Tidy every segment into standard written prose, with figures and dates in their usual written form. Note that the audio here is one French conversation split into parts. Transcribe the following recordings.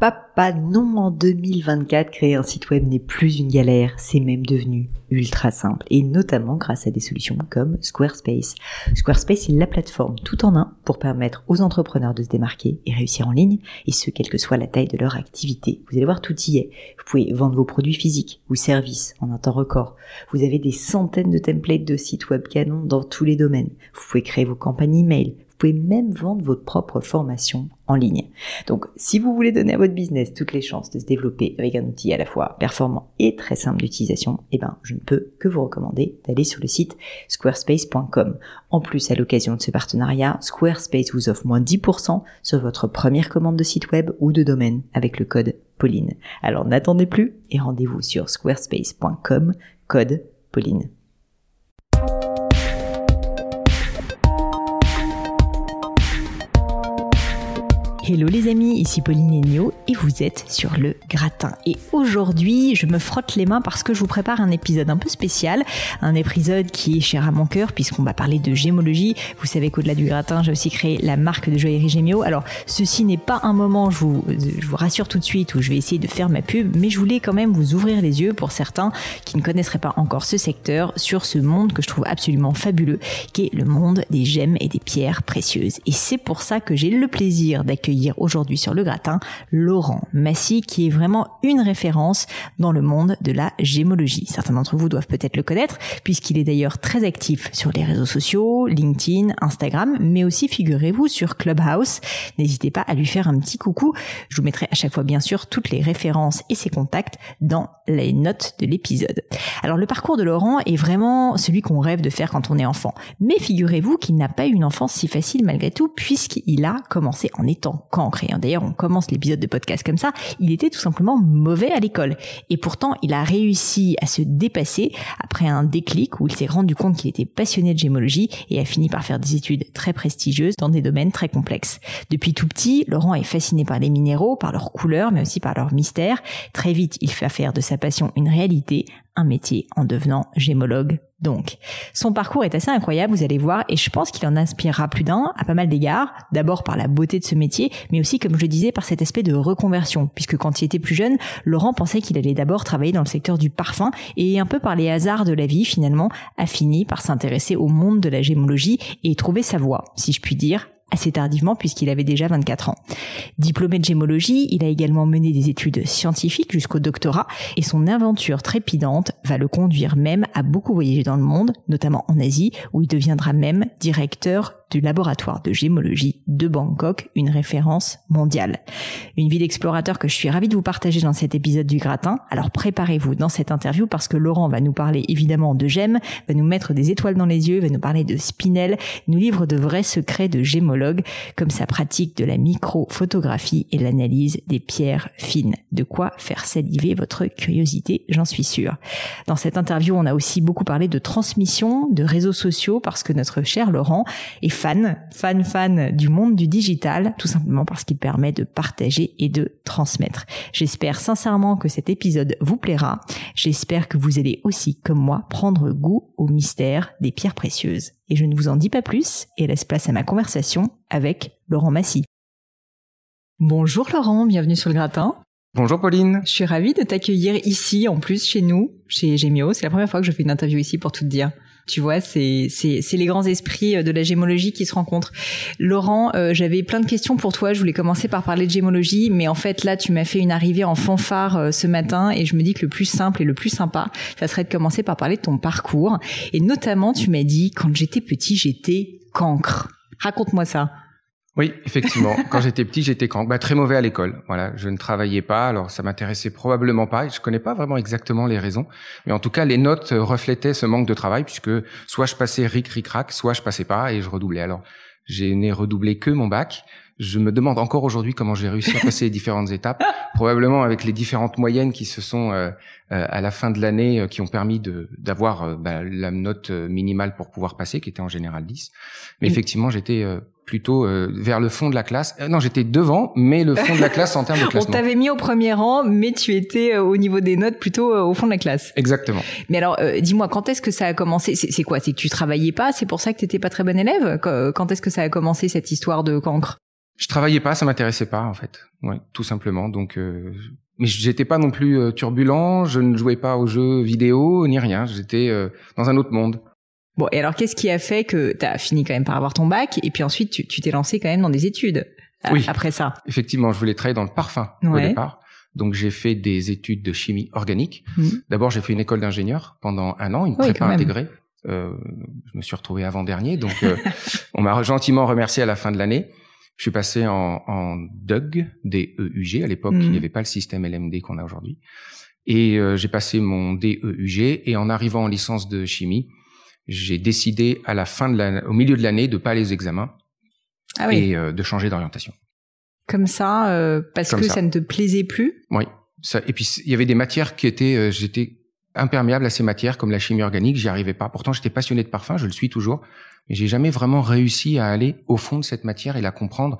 papa, non, en 2024, créer un site web n'est plus une galère, c'est même devenu ultra simple, et notamment grâce à des solutions comme Squarespace. Squarespace est la plateforme tout en un pour permettre aux entrepreneurs de se démarquer et réussir en ligne, et ce, quelle que soit la taille de leur activité. Vous allez voir, tout y est. Vous pouvez vendre vos produits physiques ou services en un temps record. Vous avez des centaines de templates de sites web canons dans tous les domaines. Vous pouvez créer vos campagnes email. Vous pouvez même vendre votre propre formation en ligne. Donc, si vous voulez donner à votre business toutes les chances de se développer avec un outil à la fois performant et très simple d'utilisation, je ne peux que vous recommander d'aller sur le site squarespace.com. En plus, à l'occasion de ce partenariat, Squarespace vous offre moins 10% sur votre première commande de site web ou de domaine avec le code Pauline. Alors, n'attendez plus et rendez-vous sur squarespace.com, code Pauline. Hello les amis, ici Pauline Ennio et vous êtes sur le gratin. Et aujourd'hui, je me frotte les mains parce que je vous prépare un épisode un peu spécial, un épisode qui est cher à mon cœur puisqu'on va parler de gémologie. Vous savez qu'au-delà du gratin, j'ai aussi créé la marque de joaillerie Gémio. Alors, ceci n'est pas un moment, je vous rassure tout de suite, où je vais essayer de faire ma pub, mais je voulais quand même vous ouvrir les yeux pour certains qui ne connaisseraient pas encore ce secteur sur ce monde que je trouve absolument fabuleux, qui est le monde des gemmes et des pierres précieuses. Et c'est pour ça que j'ai le plaisir d'accueillir aujourd'hui sur le gratin Laurent Massy, qui est vraiment une référence dans le monde de la gémologie. Certains d'entre vous doivent peut-être le connaître puisqu'il est d'ailleurs très actif sur les réseaux sociaux, LinkedIn, Instagram, mais aussi figurez-vous sur Clubhouse. N'hésitez pas à lui faire un petit coucou. Je vous mettrai à chaque fois bien sûr toutes les références et ses contacts dans les notes de l'épisode. Alors le parcours de Laurent est vraiment celui qu'on rêve de faire quand on est enfant. Mais figurez-vous qu'il n'a pas eu une enfance si facile malgré tout puisqu'il a commencé en étant cancre. Et d'ailleurs, on commence l'épisode de podcast comme ça. Il était tout simplement mauvais à l'école. Et pourtant, il a réussi à se dépasser après un déclic où il s'est rendu compte qu'il était passionné de gémologie et a fini par faire des études très prestigieuses dans des domaines très complexes. Depuis tout petit, Laurent est fasciné par les minéraux, par leurs couleurs, mais aussi par leur mystère. Très vite, il fait faire de sa passion une réalité, un métier en devenant gémologue. Donc, son parcours est assez incroyable, vous allez voir, et je pense qu'il en inspirera plus d'un à pas mal d'égards. D'abord par la beauté de ce métier, mais aussi, comme je le disais, par cet aspect de reconversion, puisque quand il était plus jeune, Laurent pensait qu'il allait d'abord travailler dans le secteur du parfum, et un peu par les hasards de la vie, finalement, a fini par s'intéresser au monde de la gémologie et trouver sa voie, si je puis dire, assez tardivement puisqu'il avait déjà 24 ans. Diplômé de gémologie, il a également mené des études scientifiques jusqu'au doctorat et son aventure trépidante va le conduire même à beaucoup voyager dans le monde, notamment en Asie, où il deviendra même directeur du laboratoire de gémologie de Bangkok, une référence mondiale. Une vie d'explorateur que je suis ravie de vous partager dans cet épisode du gratin. Alors préparez-vous dans cette interview parce que Laurent va nous parler évidemment de gemmes, va nous mettre des étoiles dans les yeux, va nous parler de spinel, nous livre de vrais secrets de gémologue, comme sa pratique de la microphotographie et l'analyse des pierres fines. De quoi faire saliver votre curiosité, j'en suis sûre. Dans cette interview, on a aussi beaucoup parlé de transmission, de réseaux sociaux, parce que notre cher Laurent est fan du monde du digital, tout simplement parce qu'il permet de partager et de transmettre. J'espère sincèrement que cet épisode vous plaira. J'espère que vous allez aussi, comme moi, prendre goût au mystère des pierres précieuses. Et je ne vous en dis pas plus et laisse place à ma conversation avec Laurent Massy. Bonjour Laurent, bienvenue sur le gratin. Bonjour Pauline. Je suis ravie de t'accueillir ici, en plus chez nous, chez Gémio. C'est la première fois que je fais une interview ici pour tout te dire. Tu vois, c'est les grands esprits de la gémologie qui se rencontrent. Laurent, j'avais plein de questions pour toi. Je voulais commencer par parler de gémologie, mais en fait, là, tu m'as fait une arrivée en fanfare ce matin et je me dis que le plus simple et le plus sympa, ça serait de commencer par parler de ton parcours. Et notamment, tu m'as dit, quand j'étais petit, j'étais cancre. Raconte-moi ça. Oui, effectivement. Quand j'étais petit, j'étais très mauvais à l'école. Voilà, je ne travaillais pas, alors ça m'intéressait probablement pas. Je connais pas vraiment exactement les raisons, mais en tout cas, les notes reflétaient ce manque de travail puisque soit je passais ric-ric-rac, soit je passais pas et je redoublais. Alors, je n'ai redoublé que mon bac. Je me demande encore aujourd'hui comment j'ai réussi à passer les différentes étapes, probablement avec les différentes moyennes qui se sont à la fin de l'année qui ont permis d'avoir la note minimale pour pouvoir passer, qui était en général 10. Mais effectivement, j'étais plutôt vers le fond de la classe. Non, j'étais devant, mais le fond de la classe en termes de classement. On t'avait mis au premier rang, mais tu étais au niveau des notes plutôt au fond de la classe. Exactement. Mais alors, dis-moi, quand est-ce que ça a commencé ? C'est quoi ? C'est que tu travaillais pas ? C'est pour ça que t'étais pas très bon élève ? Quand est-ce que ça a commencé, cette histoire de cancre ? Je travaillais pas, ça m'intéressait pas en fait. Ouais, tout simplement. Donc, mais j'étais pas non plus turbulent. Je ne jouais pas aux jeux vidéo ni rien. J'étais dans un autre monde. Bon, et alors qu'est-ce qui a fait que t'as fini quand même par avoir ton bac et puis ensuite tu t'es lancé quand même dans des études après ça? Effectivement, je voulais travailler dans le parfum au départ. Donc j'ai fait des études de chimie organique. D'abord, j'ai fait une école d'ingénieur pendant 1 an, une prépa intégrée. Je me suis retrouvé avant-dernier, donc on m'a gentiment remercié à la fin de l'année. Je suis passé en DUG, DEUG. À l'époque, il n'y avait pas le système LMD qu'on a aujourd'hui. Et j'ai passé mon DEUG. Et en arrivant en licence de chimie, j'ai décidé à la fin de au milieu de l'année de pas aller aux examens et de changer d'orientation. Comme ça, parce que ça ne te plaisait plus? Oui. Et puis il y avait des matières qui étaient, j'étais imperméable à ces matières comme la chimie organique. J'y arrivais pas. Pourtant, j'étais passionné de parfum, je le suis toujours. Mais j'ai jamais vraiment réussi à aller au fond de cette matière et la comprendre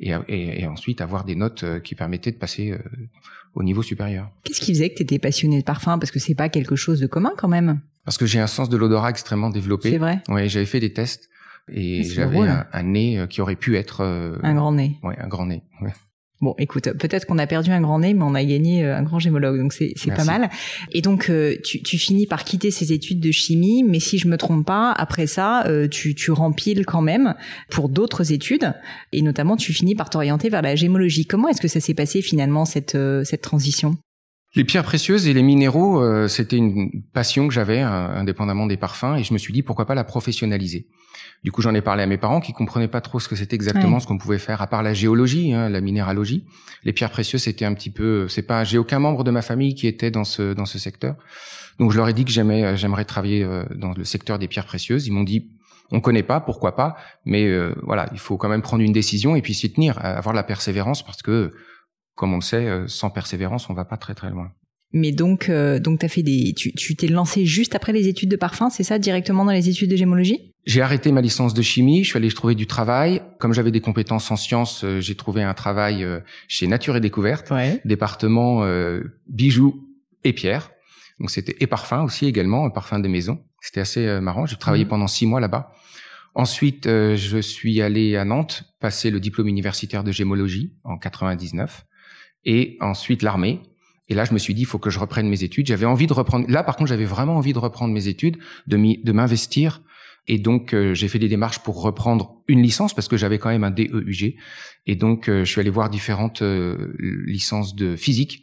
et ensuite avoir des notes qui permettaient de passer au niveau supérieur. Qu'est-ce qui faisait que tu étais passionné de parfum? Parce que c'est pas quelque chose de commun quand même. Parce que j'ai un sens de l'odorat extrêmement développé. C'est vrai? Oui, j'avais fait des tests et j'avais un nez qui aurait pu être... un grand nez. Oui, un grand nez. Ouais. Bon, écoute, peut-être qu'on a perdu un grand nez, mais on a gagné un grand gémologue, donc c'est pas mal. Et donc, tu finis par quitter ces études de chimie, mais si je me trompe pas, après ça, tu rempiles quand même pour d'autres études, et notamment tu finis par t'orienter vers la gémologie. Comment est-ce que ça s'est passé finalement cette transition? Les pierres précieuses et les minéraux, c'était une passion que j'avais, indépendamment des parfums, et je me suis dit pourquoi pas la professionnaliser. Du coup, j'en ai parlé à mes parents qui comprenaient pas trop ce que c'était exactement ce qu'on pouvait faire, à part la géologie, la minéralogie. Les pierres précieuses, c'était un petit peu, j'ai aucun membre de ma famille qui était dans ce secteur. Donc, je leur ai dit que j'aimerais travailler dans le secteur des pierres précieuses. Ils m'ont dit, on connaît pas, pourquoi pas, mais voilà, il faut quand même prendre une décision et puis s'y tenir, avoir la persévérance parce que, comme on le sait, sans persévérance, on va pas très très loin. Mais donc t'as fait tu t'es lancé juste après les études de parfum, c'est ça, directement dans les études de gémologie? J'ai arrêté ma licence de chimie, je suis allé trouver du travail. Comme j'avais des compétences en sciences, j'ai trouvé un travail chez Nature et Découverte, département bijoux et pierres. Donc c'était et parfum aussi également, un parfum des maisons. C'était assez marrant. J'ai travaillé pendant 6 mois là-bas. Ensuite, je suis allé à Nantes passer le diplôme universitaire de gémologie en 99, et ensuite l'armée. Et là, je me suis dit, il faut que je reprenne mes études. J'avais envie de reprendre. Là, par contre, j'avais vraiment envie de reprendre mes études, de m'investir. Et donc, j'ai fait des démarches pour reprendre une licence parce que j'avais quand même un DEUG. Et donc, je suis allé voir différentes licences de physique,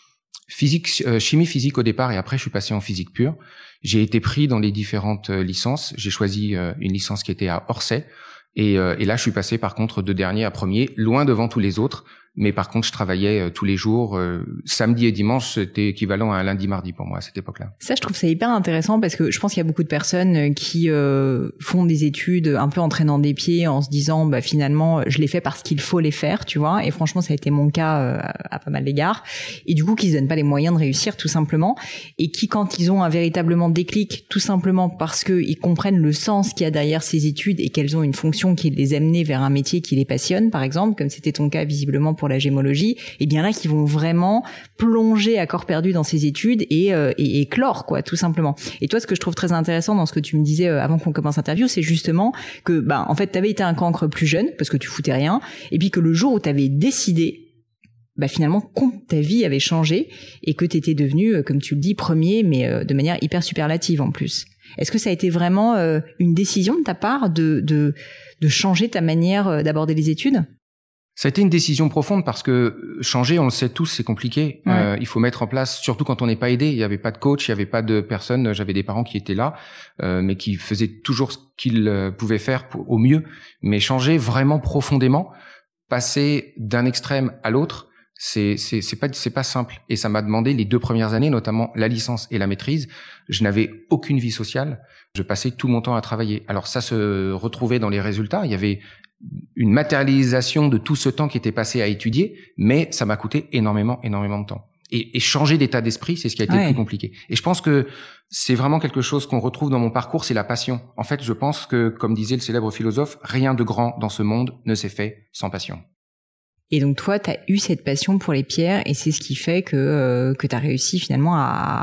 chimie physique au départ, et après, je suis passé en physique pure. J'ai été pris dans les différentes licences. J'ai choisi une licence qui était à Orsay. Et là, je suis passé par contre de dernier à premier, loin devant tous les autres. Mais par contre, je travaillais tous les jours. Samedi et dimanche, c'était équivalent à un lundi-mardi pour moi à cette époque-là. Ça, je trouve ça hyper intéressant parce que je pense qu'il y a beaucoup de personnes qui font des études un peu en traînant des pieds, en se disant, bah finalement, je les fais parce qu'il faut les faire, tu vois. Et franchement, ça a été mon cas à pas mal d'égards. Et du coup, qui se donnent pas les moyens de réussir, tout simplement. Et qui, quand ils ont un véritablement déclic, tout simplement parce que ils comprennent le sens qu'il y a derrière ces études et qu'elles ont une fonction qui les amène vers un métier qui les passionne, par exemple, comme c'était ton cas visiblement pour la gémologie, et bien là qui vont vraiment plonger à corps perdu dans ces études et éclore, quoi, tout simplement. Et toi, ce que je trouve très intéressant dans ce que tu me disais avant qu'on commence l'interview, c'est justement que bah en fait t'avais été un cancre plus jeune parce que tu foutais rien, et puis que le jour où t'avais décidé, bah finalement ta vie avait changé et que t'étais devenu, comme tu le dis, premier, mais de manière hyper superlative en plus. Est-ce que ça a été vraiment une décision de ta part de changer ta manière d'aborder les études? Ça a été une décision profonde parce que changer, on le sait tous, c'est compliqué. Il faut mettre en place, surtout quand on n'est pas aidé. Il n'y avait pas de coach, il n'y avait pas de personne. J'avais des parents qui étaient là, mais qui faisaient toujours ce qu'ils pouvaient faire au mieux. Mais changer vraiment profondément, passer d'un extrême à l'autre, c'est pas simple. Et ça m'a demandé les 2 premières années, notamment la licence et la maîtrise. Je n'avais aucune vie sociale. Je passais tout mon temps à travailler. Alors ça se retrouvait dans les résultats. Il y avait une matérialisation de tout ce temps qui était passé à étudier, mais ça m'a coûté énormément de temps. Et changer d'état d'esprit, c'est ce qui a été le plus compliqué. Et je pense que c'est vraiment quelque chose qu'on retrouve dans mon parcours, c'est la passion. En fait, je pense que, comme disait le célèbre philosophe, rien de grand dans ce monde ne s'est fait sans passion. Et donc toi, tu as eu cette passion pour les pierres et c'est ce qui fait que tu as réussi finalement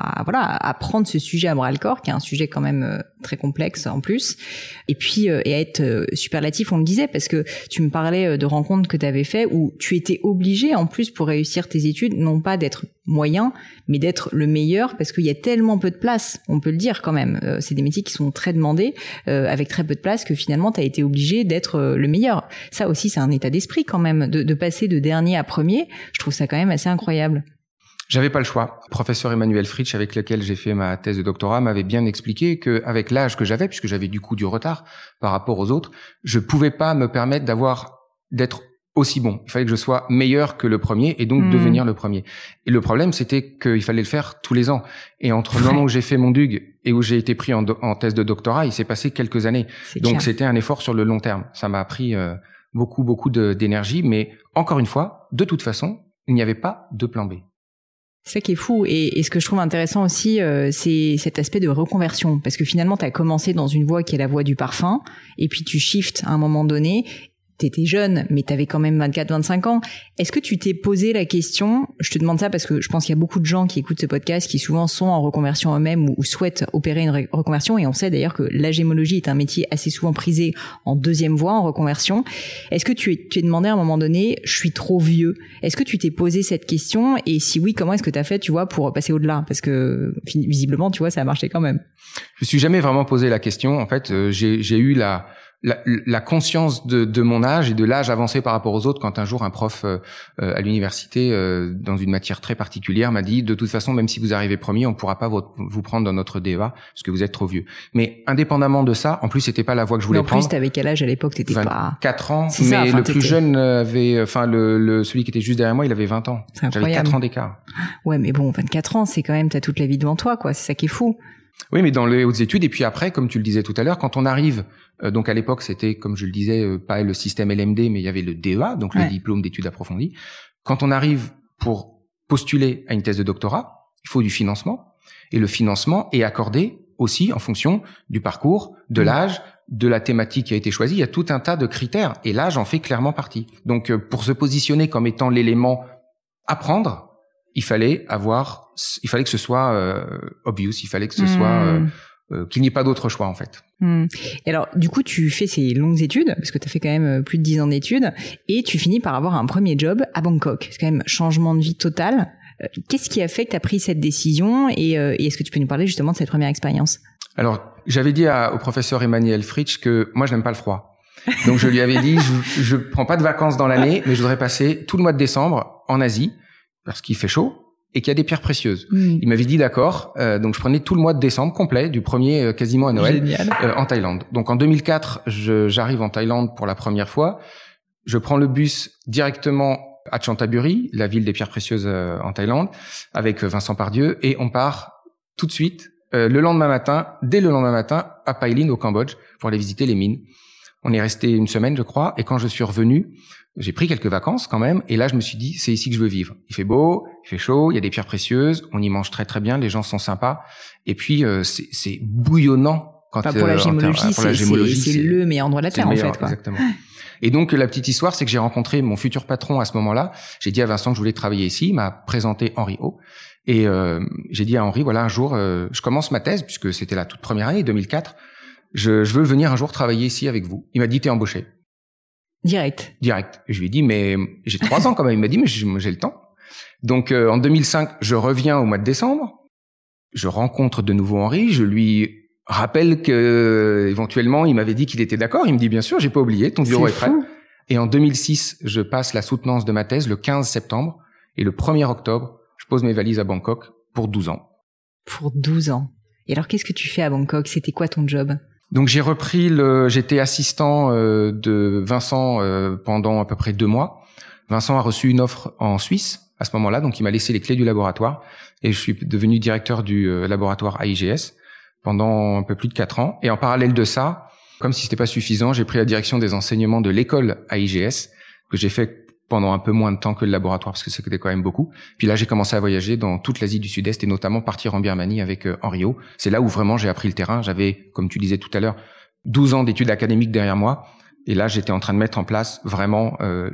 à prendre ce sujet à bras-le-corps, qui est un sujet quand même très complexe en plus. Et puis et à être superlatif, on le disait, parce que tu me parlais de rencontres que tu avais fait où tu étais obligé en plus pour réussir tes études, non pas d'être moyen, mais d'être le meilleur, parce qu'il y a tellement peu de place, on peut le dire quand même. C'est des métiers qui sont très demandés, avec très peu de place, que finalement tu as été obligé d'être le meilleur. Ça aussi, c'est un état d'esprit quand même, de passer de dernier à premier. Je trouve ça quand même assez incroyable. J'avais pas le choix. Le professeur Emmanuel Fritsch, avec lequel j'ai fait ma thèse de doctorat, m'avait bien expliqué qu'avec l'âge que j'avais, puisque j'avais du coup du retard par rapport aux autres, je pouvais pas me permettre d'être aussi bon. Il fallait que je sois meilleur que le premier et donc devenir le premier. Et le problème, c'était qu'il fallait le faire tous les ans. Et entre le moment où j'ai fait mon DUG et où j'ai été pris en thèse de doctorat, il s'est passé quelques années. Donc clair. C'était un effort sur le long terme. Ça m'a pris beaucoup d'énergie, mais encore une fois, de toute façon, il n'y avait pas de plan B. C'est ça qui est fou. Et ce que je trouve intéressant aussi, c'est cet aspect de reconversion. Parce que finalement, tu as commencé dans une voie qui est la voie du parfum, et puis tu shifts à un moment donné. T'étais jeune, mais t'avais quand même 24-25 ans. Est-ce que tu t'es posé la question, je te demande ça parce que je pense qu'il y a beaucoup de gens qui écoutent ce podcast qui souvent sont en reconversion eux-mêmes ou souhaitent opérer une reconversion, et on sait d'ailleurs que la gémologie est un métier assez souvent prisé en deuxième voie, en reconversion. Est-ce que tu t'es demandé à un moment donné, je suis trop vieux? Est-ce que tu t'es posé cette question? Et si oui, comment est-ce que t'as fait, tu vois, pour passer au-delà? Parce que visiblement, tu vois, ça a marché quand même. Je me suis jamais vraiment posé la question. En fait, j'ai eu la conscience de mon âge et de l'âge avancé par rapport aux autres quand un jour un prof à l'université dans une matière très particulière m'a dit de toute façon même si vous arrivez premier on pourra pas vous prendre dans notre DEA parce que vous êtes trop vieux. Mais indépendamment de ça, en plus c'était pas la voie que je voulais prendre. En plus t'avais quel âge à l'époque? T'étais 24 ans, mais ça, le plus jeune avait celui qui était juste derrière moi, il avait 20 ans. J'avais 4 ans d'écart. Ouais, mais bon, 24 ans, c'est quand même t'as toute la vie devant toi quoi, c'est ça qui est fou. Oui, mais dans les hautes études, et puis après, comme tu le disais tout à l'heure, quand on arrive, donc à l'époque, c'était, comme je le disais, pas le système LMD, mais il y avait le DEA, donc le diplôme d'études approfondies. Quand on arrive pour postuler à une thèse de doctorat, il faut du financement, et le financement est accordé aussi en fonction du parcours, de l'âge, de la thématique qui a été choisie. Il y a tout un tas de critères, et l'âge en fait clairement partie. Donc, pour se positionner comme étant l'élément à prendre, il fallait que ce soit obvious, il fallait que ce soit qu'il n'y ait pas d'autre choix en fait. Et alors du coup tu fais ces longues études parce que tu as fait quand même plus de 10 ans d'études et tu finis par avoir un premier job à Bangkok. C'est quand même changement de vie total. Qu'est-ce qui a fait que tu as pris cette décision et est-ce que tu peux nous parler justement de cette première expérience? Alors j'avais dit au professeur Emmanuel Fritsch que moi je n'aime pas le froid. Donc je lui avais dit je prends pas de vacances dans l'année mais je voudrais passer tout le mois de décembre en Asie parce qu'il fait chaud et qu'il y a des pierres précieuses. Il m'avait dit d'accord, donc je prenais tout le mois de décembre complet, du 1er quasiment à Noël, en Thaïlande. Donc en 2004, j'arrive en Thaïlande pour la première fois. Je prends le bus directement à Chanthaburi, la ville des pierres précieuses en Thaïlande, avec Vincent Pardieu, et on part tout de suite, dès le lendemain matin, à Pai Linh au Cambodge, pour aller visiter les mines. On est resté une semaine, je crois, et quand je suis revenu, j'ai pris quelques vacances quand même, et là je me suis dit, c'est ici que je veux vivre. Il fait beau, il fait chaud, il y a des pierres précieuses, on y mange très très bien, les gens sont sympas, et puis c'est bouillonnant. Pour la gémologie, c'est le meilleur endroit de la Terre en fait. Quoi. Exactement. Et donc la petite histoire, c'est que j'ai rencontré mon futur patron à ce moment-là. J'ai dit à Vincent que je voulais travailler ici, il m'a présenté Henri Ho, et j'ai dit à Henri, voilà, un jour, je commence ma thèse, puisque c'était la toute première année, 2004, je veux venir un jour travailler ici avec vous. Il m'a dit, t'es embauché. Direct. Et je lui ai dit, mais j'ai 3 ans quand même. Il m'a dit, mais j'ai le temps. Donc, en 2005, je reviens au mois de décembre. Je rencontre de nouveau Henri. Je lui rappelle que, éventuellement, il m'avait dit qu'il était d'accord. Il me dit, bien sûr, j'ai pas oublié. Ton bureau est prêt. Et en 2006, je passe la soutenance de ma thèse le 15 septembre. Et le 1er octobre, je pose mes valises à Bangkok pour 12 ans. Pour 12 ans. Et alors, qu'est-ce que tu fais à Bangkok? C'était quoi ton job? Donc j'étais assistant de Vincent pendant à peu près 2 mois. Vincent a reçu une offre en Suisse à ce moment-là, donc il m'a laissé les clés du laboratoire et je suis devenu directeur du laboratoire AIGS pendant un peu plus de 4 ans. Et en parallèle de ça, comme si c'était pas suffisant, j'ai pris la direction des enseignements de l'école AIGS que j'ai fait pendant un peu moins de temps que le laboratoire parce que c'était quand même beaucoup. Puis là, j'ai commencé à voyager dans toute l'Asie du Sud-Est et notamment partir en Birmanie avec Henri Ho. C'est là où vraiment j'ai appris le terrain. J'avais, comme tu disais tout à l'heure, 12 ans d'études académiques derrière moi Et là, j'étais en train de mettre en place vraiment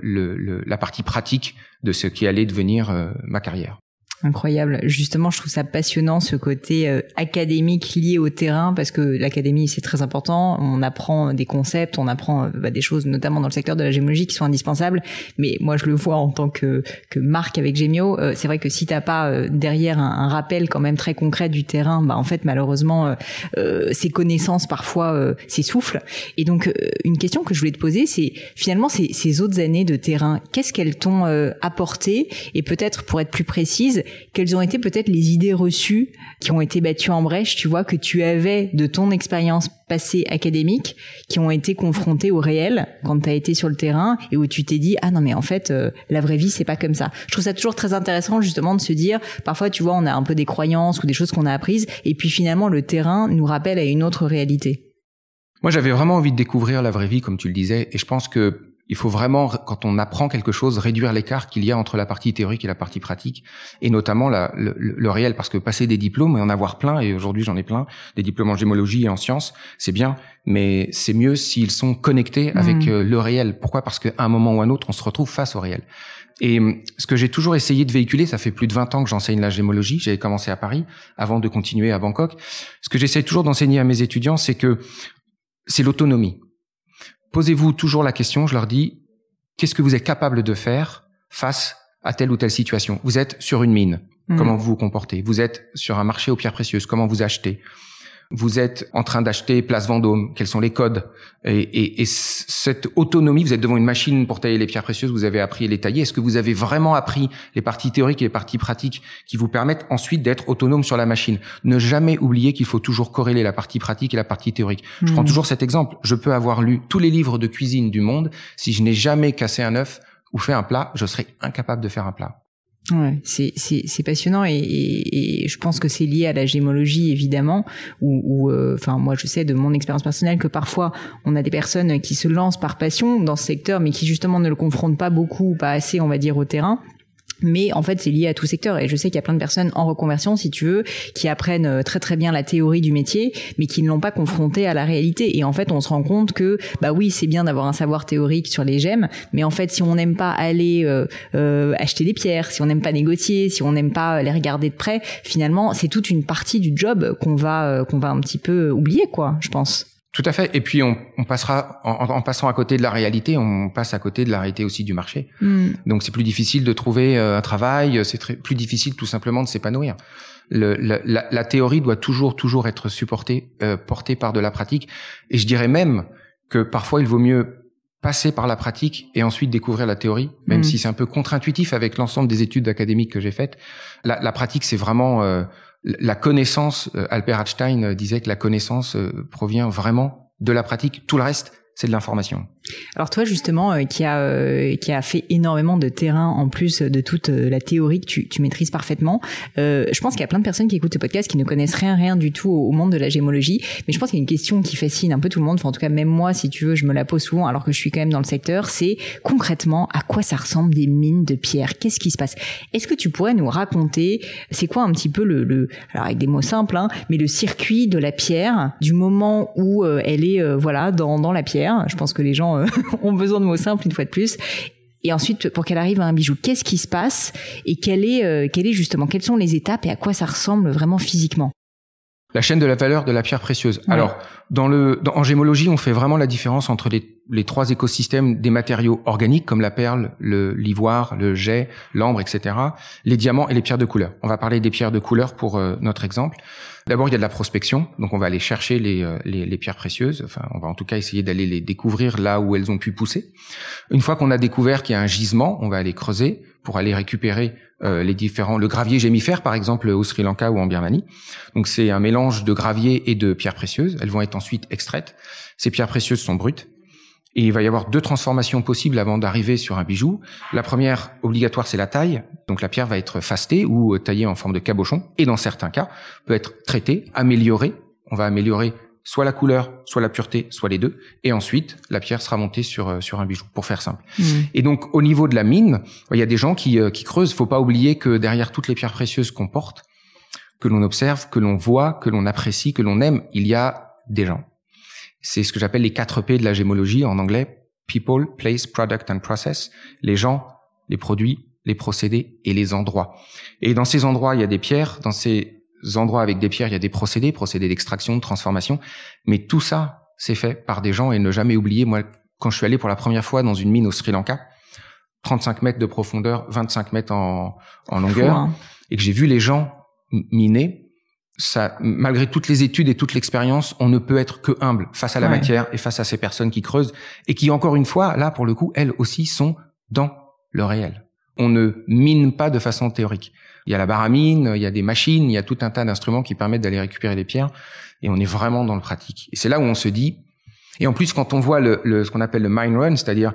la partie pratique de ce qui allait devenir ma carrière. Incroyable. Justement, je trouve ça passionnant, ce côté académique lié au terrain, parce que l'académie, c'est très important. On apprend des concepts, on apprend des choses, notamment dans le secteur de la gémologie, qui sont indispensables. Mais moi, je le vois en tant que marque avec Gemio. C'est vrai que si t'as pas derrière un rappel quand même très concret du terrain, en fait, malheureusement, ces connaissances parfois s'essoufflent. Et donc, une question que je voulais te poser, c'est finalement ces autres années de terrain, qu'est-ce qu'elles t'ont apporté? Et peut-être, pour être plus précise, quelles ont été peut-être les idées reçues qui ont été battues en brèche, tu vois, que tu avais de ton expérience passée académique, qui ont été confrontées au réel quand tu as été sur le terrain et où tu t'es dit ah non mais en fait la vraie vie c'est pas comme ça. Je trouve ça toujours très intéressant justement de se dire, parfois tu vois on a un peu des croyances ou des choses qu'on a apprises et puis finalement le terrain nous rappelle à une autre réalité. Moi j'avais vraiment envie de découvrir la vraie vie comme tu le disais, et je pense que il faut vraiment, quand on apprend quelque chose, réduire l'écart qu'il y a entre la partie théorique et la partie pratique, et notamment le réel, parce que passer des diplômes et en avoir plein, et aujourd'hui j'en ai plein, des diplômes en gémologie et en sciences, c'est bien, mais c'est mieux s'ils sont connectés avec le réel. Pourquoi ? Parce qu'à un moment ou à un autre, on se retrouve face au réel. Et ce que j'ai toujours essayé de véhiculer, ça fait plus de 20 ans que j'enseigne la gémologie, j'avais commencé à Paris, avant de continuer à Bangkok. Ce que j'essaie toujours d'enseigner à mes étudiants, c'est que c'est l'autonomie. Posez-vous toujours la question, je leur dis, qu'est-ce que vous êtes capable de faire face à telle ou telle situation ? Vous êtes sur une mine, comment vous vous comportez ? Vous êtes sur un marché aux pierres précieuses, comment vous achetez ? Vous êtes en train d'acheter Place Vendôme, quels sont les codes ? Et cette autonomie, vous êtes devant une machine pour tailler les pierres précieuses, vous avez appris à les tailler. Est-ce que vous avez vraiment appris les parties théoriques et les parties pratiques qui vous permettent ensuite d'être autonome sur la machine ? Ne jamais oublier qu'il faut toujours corréler la partie pratique et la partie théorique. Je prends toujours cet exemple. Je peux avoir lu tous les livres de cuisine du monde. Si je n'ai jamais cassé un œuf ou fait un plat, je serai incapable de faire un plat. Ouais, c'est passionnant et je pense que c'est lié à la gémologie évidemment où enfin moi je sais de mon expérience personnelle que parfois on a des personnes qui se lancent par passion dans ce secteur mais qui justement ne le confrontent pas beaucoup ou pas assez on va dire au terrain. Mais en fait, c'est lié à tout secteur. Et je sais qu'il y a plein de personnes en reconversion, si tu veux, qui apprennent très très bien la théorie du métier, mais qui ne l'ont pas confronté à la réalité. Et en fait, on se rend compte que, bah oui, c'est bien d'avoir un savoir théorique sur les gemmes, mais en fait, si on n'aime pas aller acheter des pierres, si on n'aime pas négocier, si on n'aime pas les regarder de près, finalement, c'est toute une partie du job qu'on va un petit peu oublier, quoi, je pense. Tout à fait. Et puis on passera en passant à côté de la réalité, on passe à côté de la réalité aussi du marché. Donc c'est plus difficile de trouver un travail, c'est plus difficile tout simplement de s'épanouir. La théorie doit toujours être portée par de la pratique. Et je dirais même que parfois il vaut mieux passer par la pratique et ensuite découvrir la théorie, même si c'est un peu contre-intuitif avec l'ensemble des études académiques que j'ai faites. La pratique, c'est vraiment la connaissance. Albert Einstein disait que la connaissance provient vraiment de la pratique. Tout le reste, c'est de l'information. Alors toi justement qui a fait énormément de terrain en plus de toute la théorie que tu maîtrises parfaitement, je pense qu'il y a plein de personnes qui écoutent ce podcast qui ne connaissent rien du tout au monde de la gémologie, mais je pense qu'il y a une question qui fascine un peu tout le monde, enfin en tout cas même moi si tu veux je me la pose souvent alors que je suis quand même dans le secteur, c'est concrètement à quoi ça ressemble des mines de pierre, qu'est-ce qui se passe? Est-ce que tu pourrais nous raconter c'est quoi un petit peu alors avec des mots simples mais le circuit de la pierre du moment où elle est voilà dans la pierre, je pense que les gens ont besoin de mots simples une fois de plus. Et ensuite, pour qu'elle arrive à un bijou, qu'est-ce qui se passe et quelle est justement, quelles sont les étapes et à quoi ça ressemble vraiment physiquement? La chaîne de la valeur de la pierre précieuse. Ouais. Alors, en gémologie, on fait vraiment la différence entre les trois écosystèmes des matériaux organiques comme la perle, l'ivoire, le jet, l'ambre, etc., les diamants et les pierres de couleur. On va parler des pierres de couleur pour notre exemple. D'abord, il y a de la prospection, donc on va aller chercher les pierres précieuses. Enfin, on va en tout cas essayer d'aller les découvrir là où elles ont pu pousser. Une fois qu'on a découvert qu'il y a un gisement, on va aller creuser pour aller récupérer le gravier gémifère, par exemple au Sri Lanka ou en Birmanie. Donc c'est un mélange de gravier et de pierres précieuses. Elles vont être ensuite extraites. Ces pierres précieuses sont brutes. Et il va y avoir deux transformations possibles avant d'arriver sur un bijou. La première, obligatoire, c'est la taille. Donc la pierre va être fastée ou taillée en forme de cabochon. Et dans certains cas, peut être traitée, améliorée. On va améliorer soit la couleur, soit la pureté, soit les deux. Et ensuite, la pierre sera montée sur un bijou, pour faire simple. Et donc, au niveau de la mine, il y a des gens qui creusent. Faut pas oublier que derrière toutes les pierres précieuses qu'on porte, que l'on observe, que l'on voit, que l'on apprécie, que l'on aime, il y a des gens. C'est ce que j'appelle les 4 P de la gémologie en anglais. People, place, product and process. Les gens, les produits, les procédés et les endroits. Et dans ces endroits, il y a des pierres. Dans ces endroits avec des pierres, il y a des procédés d'extraction, de transformation. Mais tout ça, c'est fait par des gens. Et ne jamais oublier, moi, quand je suis allé pour la première fois dans une mine au Sri Lanka, 35 mètres de profondeur, 25 mètres en longueur, et que j'ai vu les gens miner, ça, malgré toutes les études et toute l'expérience, on ne peut être que humble face à la matière et face à ces personnes qui creusent et qui, encore une fois, là, pour le coup, elles aussi sont dans le réel. On ne mine pas de façon théorique. Il y a la barre à mine, il y a des machines, il y a tout un tas d'instruments qui permettent d'aller récupérer les pierres et on est vraiment dans le pratique. Et c'est là où on se dit, et en plus, quand on voit ce qu'on appelle le mine run, c'est-à-dire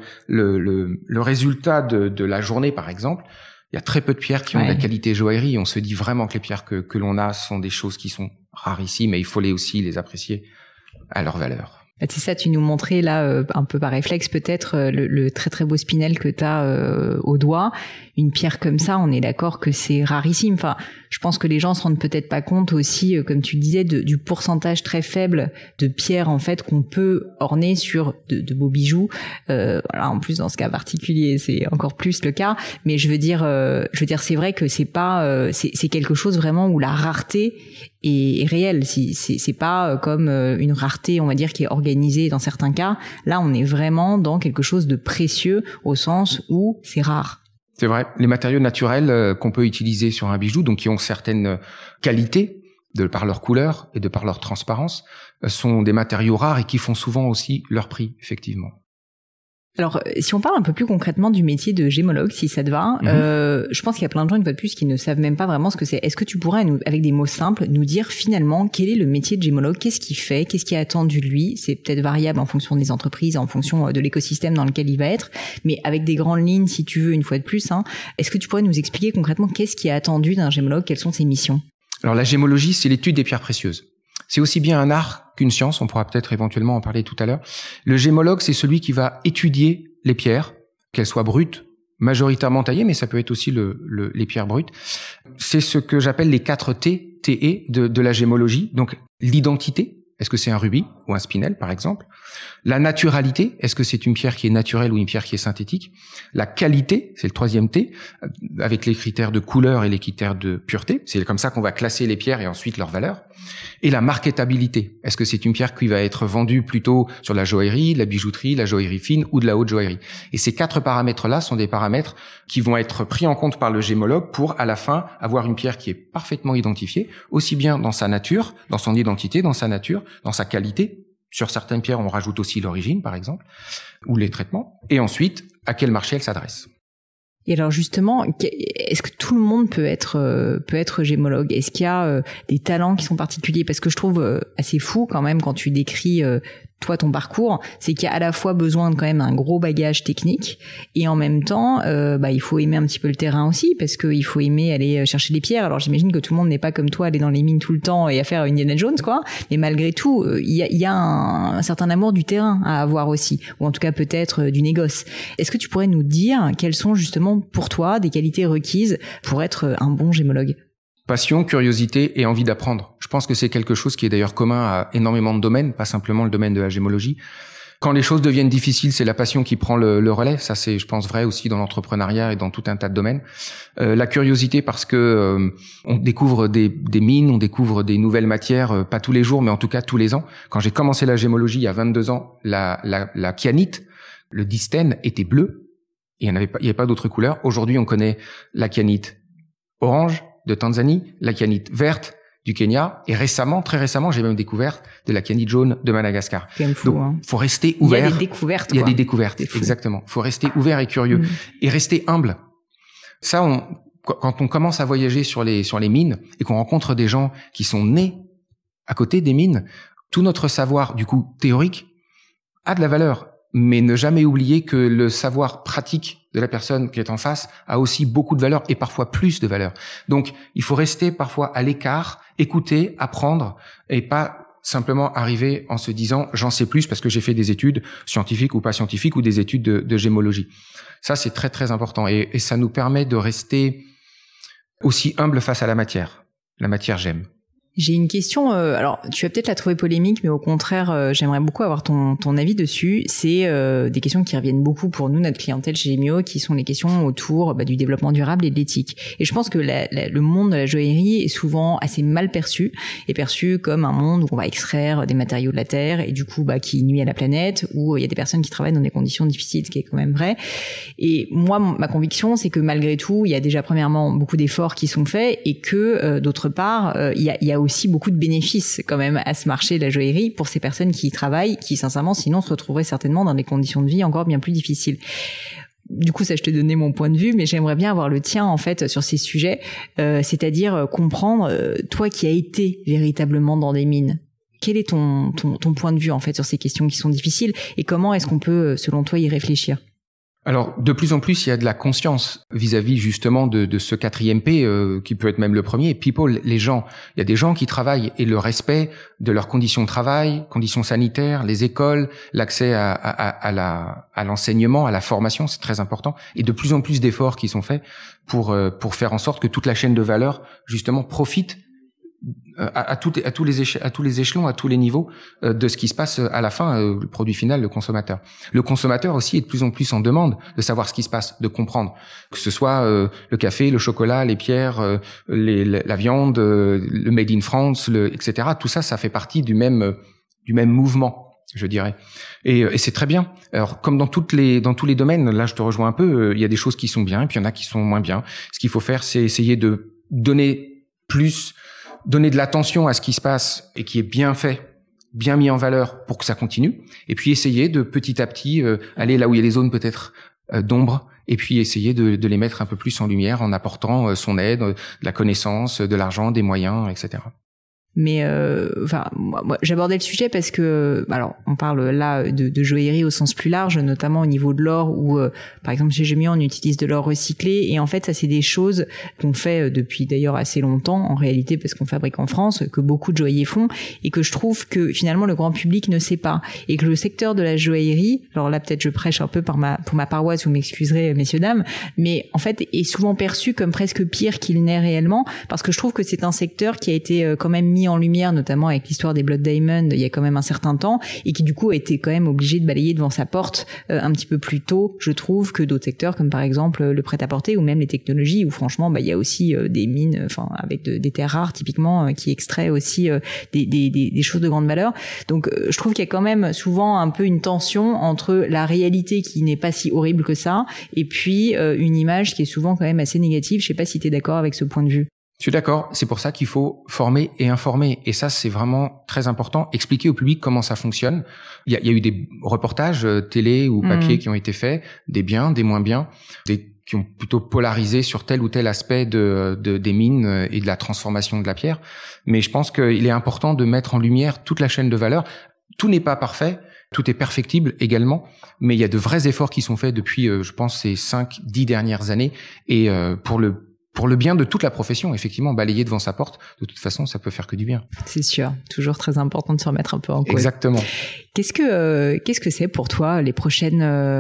le résultat de la journée, par exemple, il y a très peu de pierres qui ont de la qualité joaillerie. On se dit vraiment que les pierres que l'on a sont des choses qui sont rarissimes et il faut aussi les apprécier à leur valeur. C'est ça, tu nous montrais là, un peu par réflexe peut-être, le très très beau spinel que tu as au doigt. Une pierre comme ça, on est d'accord que c'est rarissime. Enfin, je pense que les gens se rendent peut-être pas compte aussi, comme tu le disais, du pourcentage très faible de pierres en fait qu'on peut orner sur de beaux bijoux. Voilà, en plus dans ce cas particulier, c'est encore plus le cas. Mais je veux dire, c'est vrai que c'est pas, c'est quelque chose vraiment où la rareté est réelle. C'est pas comme une rareté, on va dire, qui est organisée dans certains cas. Là, on est vraiment dans quelque chose de précieux au sens où c'est rare. C'est vrai. Les matériaux naturels qu'on peut utiliser sur un bijou, donc qui ont certaines qualités de par leur couleur et de par leur transparence, sont des matériaux rares et qui font souvent aussi leur prix, effectivement. Alors, si on parle un peu plus concrètement du métier de gémologue, si ça te va, je pense qu'il y a plein de gens, une fois de plus, qui ne savent même pas vraiment ce que c'est. Est-ce que tu pourrais, avec des mots simples, nous dire finalement quel est le métier de gémologue, qu'est-ce qu'il fait, qu'est-ce qui est attendu de lui? C'est peut-être variable en fonction des entreprises, en fonction de l'écosystème dans lequel il va être, mais avec des grandes lignes, si tu veux, une fois de plus, est-ce que tu pourrais nous expliquer concrètement qu'est-ce qui est attendu d'un gémologue, quelles sont ses missions? Alors, la gémologie, c'est l'étude des pierres précieuses. C'est aussi bien un art qu'une science, on pourra peut-être éventuellement en parler tout à l'heure. Le gémologue, c'est celui qui va étudier les pierres, qu'elles soient brutes, majoritairement taillées, mais ça peut être aussi les pierres brutes. C'est ce que j'appelle les 4 TE de la gémologie. Donc, l'identité. Est-ce que c'est un rubis ou un spinel, par exemple? La naturalité. Est-ce que c'est une pierre qui est naturelle ou une pierre qui est synthétique? La qualité, c'est le 3e T, avec les critères de couleur et les critères de pureté. C'est comme ça qu'on va classer les pierres et ensuite leur valeur. Et la marketabilité. Est-ce que c'est une pierre qui va être vendue plutôt sur la joaillerie, la bijouterie, la joaillerie fine ou de la haute joaillerie? Et ces 4 paramètres-là sont des paramètres qui vont être pris en compte par le gémologue pour, à la fin, avoir une pierre qui est parfaitement identifiée, aussi bien dans sa nature, dans son identité, dans sa nature, dans sa qualité. Sur certaines pierres, on rajoute aussi l'origine, par exemple, ou les traitements. Et ensuite, à quel marché elle s'adresse. Et alors justement, est-ce que tout le monde peut être gémologue? Est-ce qu'il y a des talents qui sont particuliers? Parce que je trouve assez fou quand même quand tu décris toi ton parcours, c'est qu'il y a à la fois besoin de quand même un gros bagage technique et en même temps il faut aimer un petit peu le terrain aussi parce qu'il faut aimer aller chercher les pierres. Alors j'imagine que tout le monde n'est pas comme toi aller dans les mines tout le temps et à faire Indiana Jones quoi, mais malgré tout il y a un certain amour du terrain à avoir aussi, ou en tout cas peut-être du négoce. Est-ce que tu pourrais nous dire quelles sont justement pour toi des qualités requises pour être un bon gémologue? Passion, curiosité et envie d'apprendre. Je pense que c'est quelque chose qui est d'ailleurs commun à énormément de domaines, pas simplement le domaine de la gémologie. Quand les choses deviennent difficiles, c'est la passion qui prend le relais. Ça, c'est, je pense, vrai aussi dans l'entrepreneuriat et dans tout un tas de domaines. La curiosité parce que on découvre des mines, on découvre des nouvelles matières, pas tous les jours, mais en tout cas tous les ans. Quand j'ai commencé la gémologie il y a 22 ans, la kyanite, le distène était bleu et il n'y avait pas d'autres couleurs. Aujourd'hui, on connaît la kyanite orange de Tanzanie, la kyanite verte du Kenya, et récemment, très récemment, j'ai même découvert de la kyanite jaune de Madagascar. C'est même fou, donc, faut rester ouvert. Il y a des découvertes. Il y a des découvertes, exactement. Faut rester ouvert et curieux et rester humble. Ça, quand on commence à voyager sur les mines et qu'on rencontre des gens qui sont nés à côté des mines, tout notre savoir, du coup, théorique, a de la valeur. Mais ne jamais oublier que le savoir pratique de la personne qui est en face a aussi beaucoup de valeur et parfois plus de valeur. Donc, il faut rester parfois à l'écart, écouter, apprendre et pas simplement arriver en se disant j'en sais plus parce que j'ai fait des études scientifiques ou pas scientifiques ou des études de gémologie. Ça, c'est très très important et ça nous permet de rester aussi humble face à la matière. La matière, j'aime. J'ai une question, alors tu vas peut-être la trouver polémique, mais au contraire, j'aimerais beaucoup avoir ton avis dessus. C'est des questions qui reviennent beaucoup pour nous, notre clientèle chez Gemio, qui sont les questions autour du développement durable et de l'éthique. Et je pense que le monde de la joaillerie est souvent assez mal perçu, est perçu comme un monde où on va extraire des matériaux de la terre et du coup qui nuit à la planète, où il y a des personnes qui travaillent dans des conditions difficiles, ce qui est quand même vrai. Et moi, ma conviction, c'est que malgré tout, il y a déjà premièrement beaucoup d'efforts qui sont faits et que d'autre part, il y a aussi beaucoup de bénéfices quand même à ce marché de la joaillerie pour ces personnes qui y travaillent, qui sincèrement sinon se retrouveraient certainement dans des conditions de vie encore bien plus difficiles. Du coup, ça, je te donnais mon point de vue, mais j'aimerais bien avoir le tien en fait sur ces sujets, c'est-à-dire comprendre, toi qui as été véritablement dans des mines, quel est ton point de vue en fait sur ces questions qui sont difficiles et comment est-ce qu'on peut, selon toi, y réfléchir? Alors, de plus en plus, il y a de la conscience vis-à-vis justement de ce 4e P, qui peut être même le premier, people, les gens. Il y a des gens qui travaillent et le respect de leurs conditions de travail, conditions sanitaires, les écoles, l'accès à l'enseignement, à la formation, c'est très important. Et de plus en plus d'efforts qui sont faits pour faire en sorte que toute la chaîne de valeur justement profite à tous les échelons, à tous les niveaux de ce qui se passe à la fin, le produit final, le consommateur. Le consommateur aussi est de plus en plus en demande de savoir ce qui se passe, de comprendre. Que ce soit le café, le chocolat, les pierres, la viande, le made in France, etc. Tout ça, ça fait partie du même mouvement, je dirais. Et c'est très bien. Alors, comme dans tous les domaines, là, je te rejoins un peu, il y a des choses qui sont bien et puis il y en a qui sont moins bien. Ce qu'il faut faire, c'est essayer de donner de l'attention à ce qui se passe et qui est bien fait, bien mis en valeur pour que ça continue. Et puis essayer de petit à petit aller là où il y a les zones peut-être d'ombre et puis essayer de les mettre un peu plus en lumière en apportant son aide, de la connaissance, de l'argent, des moyens, etc. Mais moi, j'abordais le sujet parce que alors on parle là de joaillerie au sens plus large, notamment au niveau de l'or où par exemple chez Gemio on utilise de l'or recyclé et en fait ça c'est des choses qu'on fait depuis d'ailleurs assez longtemps en réalité parce qu'on fabrique en France, que beaucoup de joailliers font et que je trouve que finalement le grand public ne sait pas et que le secteur de la joaillerie, alors là peut-être je prêche un peu pour ma paroisse, vous m'excuserez messieurs dames, mais en fait est souvent perçu comme presque pire qu'il n'est réellement parce que je trouve que c'est un secteur qui a été quand même mis en lumière, notamment avec l'histoire des Blood Diamond il y a quand même un certain temps, et qui du coup a été quand même obligé de balayer devant sa porte un petit peu plus tôt, je trouve, que d'autres secteurs comme par exemple le prêt-à-porter ou même les technologies où franchement il y a aussi des mines, avec des terres rares typiquement qui extraient aussi des choses de grande valeur. Donc je trouve qu'il y a quand même souvent un peu une tension entre la réalité qui n'est pas si horrible que ça et puis une image qui est souvent quand même assez négative. Je sais pas si tu es d'accord avec ce point de vue. Je suis d'accord, c'est pour ça qu'il faut former et informer. Et ça, c'est vraiment très important. Expliquer au public comment ça fonctionne. Il y a eu des reportages télé ou papier qui ont été faits, des biens, des moins bien, qui ont plutôt polarisé sur tel ou tel aspect des mines et de la transformation de la pierre. Mais je pense qu'il est important de mettre en lumière toute la chaîne de valeur. Tout n'est pas parfait. Tout est perfectible également, mais il y a de vrais efforts qui sont faits depuis, je pense, ces 5-10 dernières années. Et pour le bien de toute la profession, effectivement, balayer devant sa porte, de toute façon, ça peut faire que du bien. C'est sûr, toujours très important de se remettre un peu en cause. Exactement. Qu'est-ce que c'est pour toi les prochains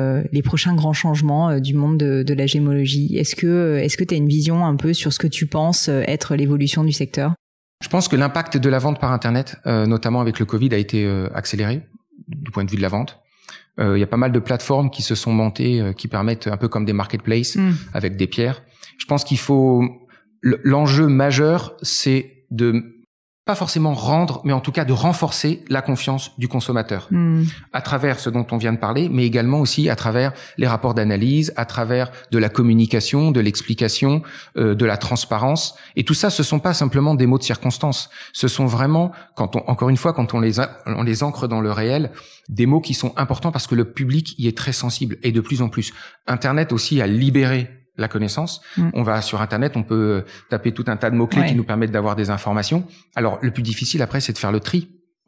grands changements du monde de la gémologie? Est-ce que tu as une vision un peu sur ce que tu penses être l'évolution du secteur? Je pense que l'impact de la vente par Internet, notamment avec le Covid, a été accéléré du point de vue de la vente. Il y a pas mal de plateformes qui se sont montées, qui permettent un peu comme des marketplaces avec des pierres. Je pense qu'il faut l'enjeu majeur, c'est de pas forcément rendre, mais en tout cas de renforcer la confiance du consommateur à travers ce dont on vient de parler, mais également aussi à travers les rapports d'analyse, à travers de la communication, de l'explication, de la transparence. Et tout ça, ce sont pas simplement des mots de circonstance. Ce sont vraiment, quand on les ancre dans le réel, des mots qui sont importants parce que le public y est très sensible et de plus en plus. Internet aussi a libéré la connaissance. On va sur Internet, on peut taper tout un tas de mots-clés qui nous permettent d'avoir des informations. Alors, le plus difficile après, c'est de faire le tri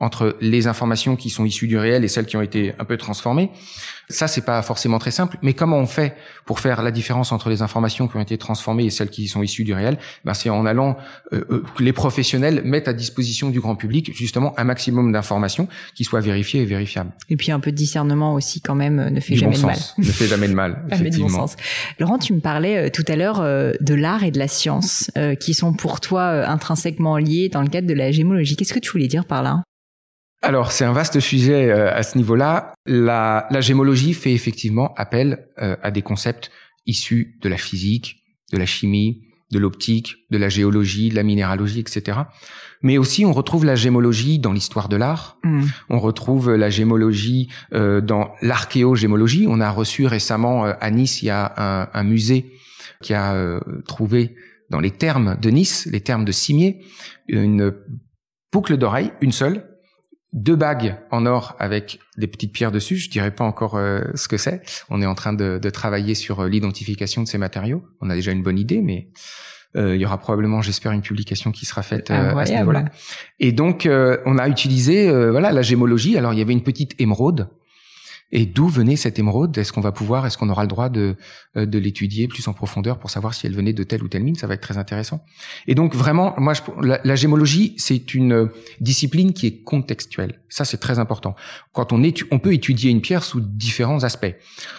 entre les informations qui sont issues du réel et celles qui ont été un peu transformées. Ça, c'est pas forcément très simple, mais comment on fait pour faire la différence entre les informations qui ont été transformées et celles qui sont issues du réel? C'est en allant que les professionnels mettent à disposition du grand public justement un maximum d'informations qui soient vérifiées et vérifiables. Et puis un peu de discernement aussi quand même ne fait jamais de mal. Ne fait jamais de mal, effectivement. Bon sens. Laurent, tu me parlais tout à l'heure de l'art et de la science qui sont pour toi intrinsèquement liés dans le cadre de la gémologie. Qu'est-ce que tu voulais dire par là? Alors, c'est un vaste sujet à ce niveau-là. La gémologie fait effectivement appel à des concepts issus de la physique, de la chimie, de l'optique, de la géologie, de la minéralogie, etc. Mais aussi, on retrouve la gémologie dans l'histoire de l'art. On retrouve la gémologie dans l'archéogémologie. On a reçu récemment à Nice, il y a un musée qui a trouvé dans les thermes de Nice, les thermes de Cimiez, une boucle d'oreille, une seule, 2 bagues en or avec des petites pierres dessus. Je dirais pas encore ce que c'est. On est en train de travailler sur l'identification de ces matériaux. On a déjà une bonne idée, mais il y aura probablement, j'espère, une publication qui sera faite à ce niveau-là. Et donc, on a utilisé la gémologie. Alors, il y avait une petite émeraude. Et d'où venait cette émeraude? Est-ce qu'on aura le droit de l'étudier plus en profondeur pour savoir si elle venait de telle ou telle mine? Ça va être très intéressant. Et donc vraiment, moi, la gémologie, c'est une discipline qui est contextuelle. Ça, c'est très important. Quand on peut étudier une pierre sous différents aspects.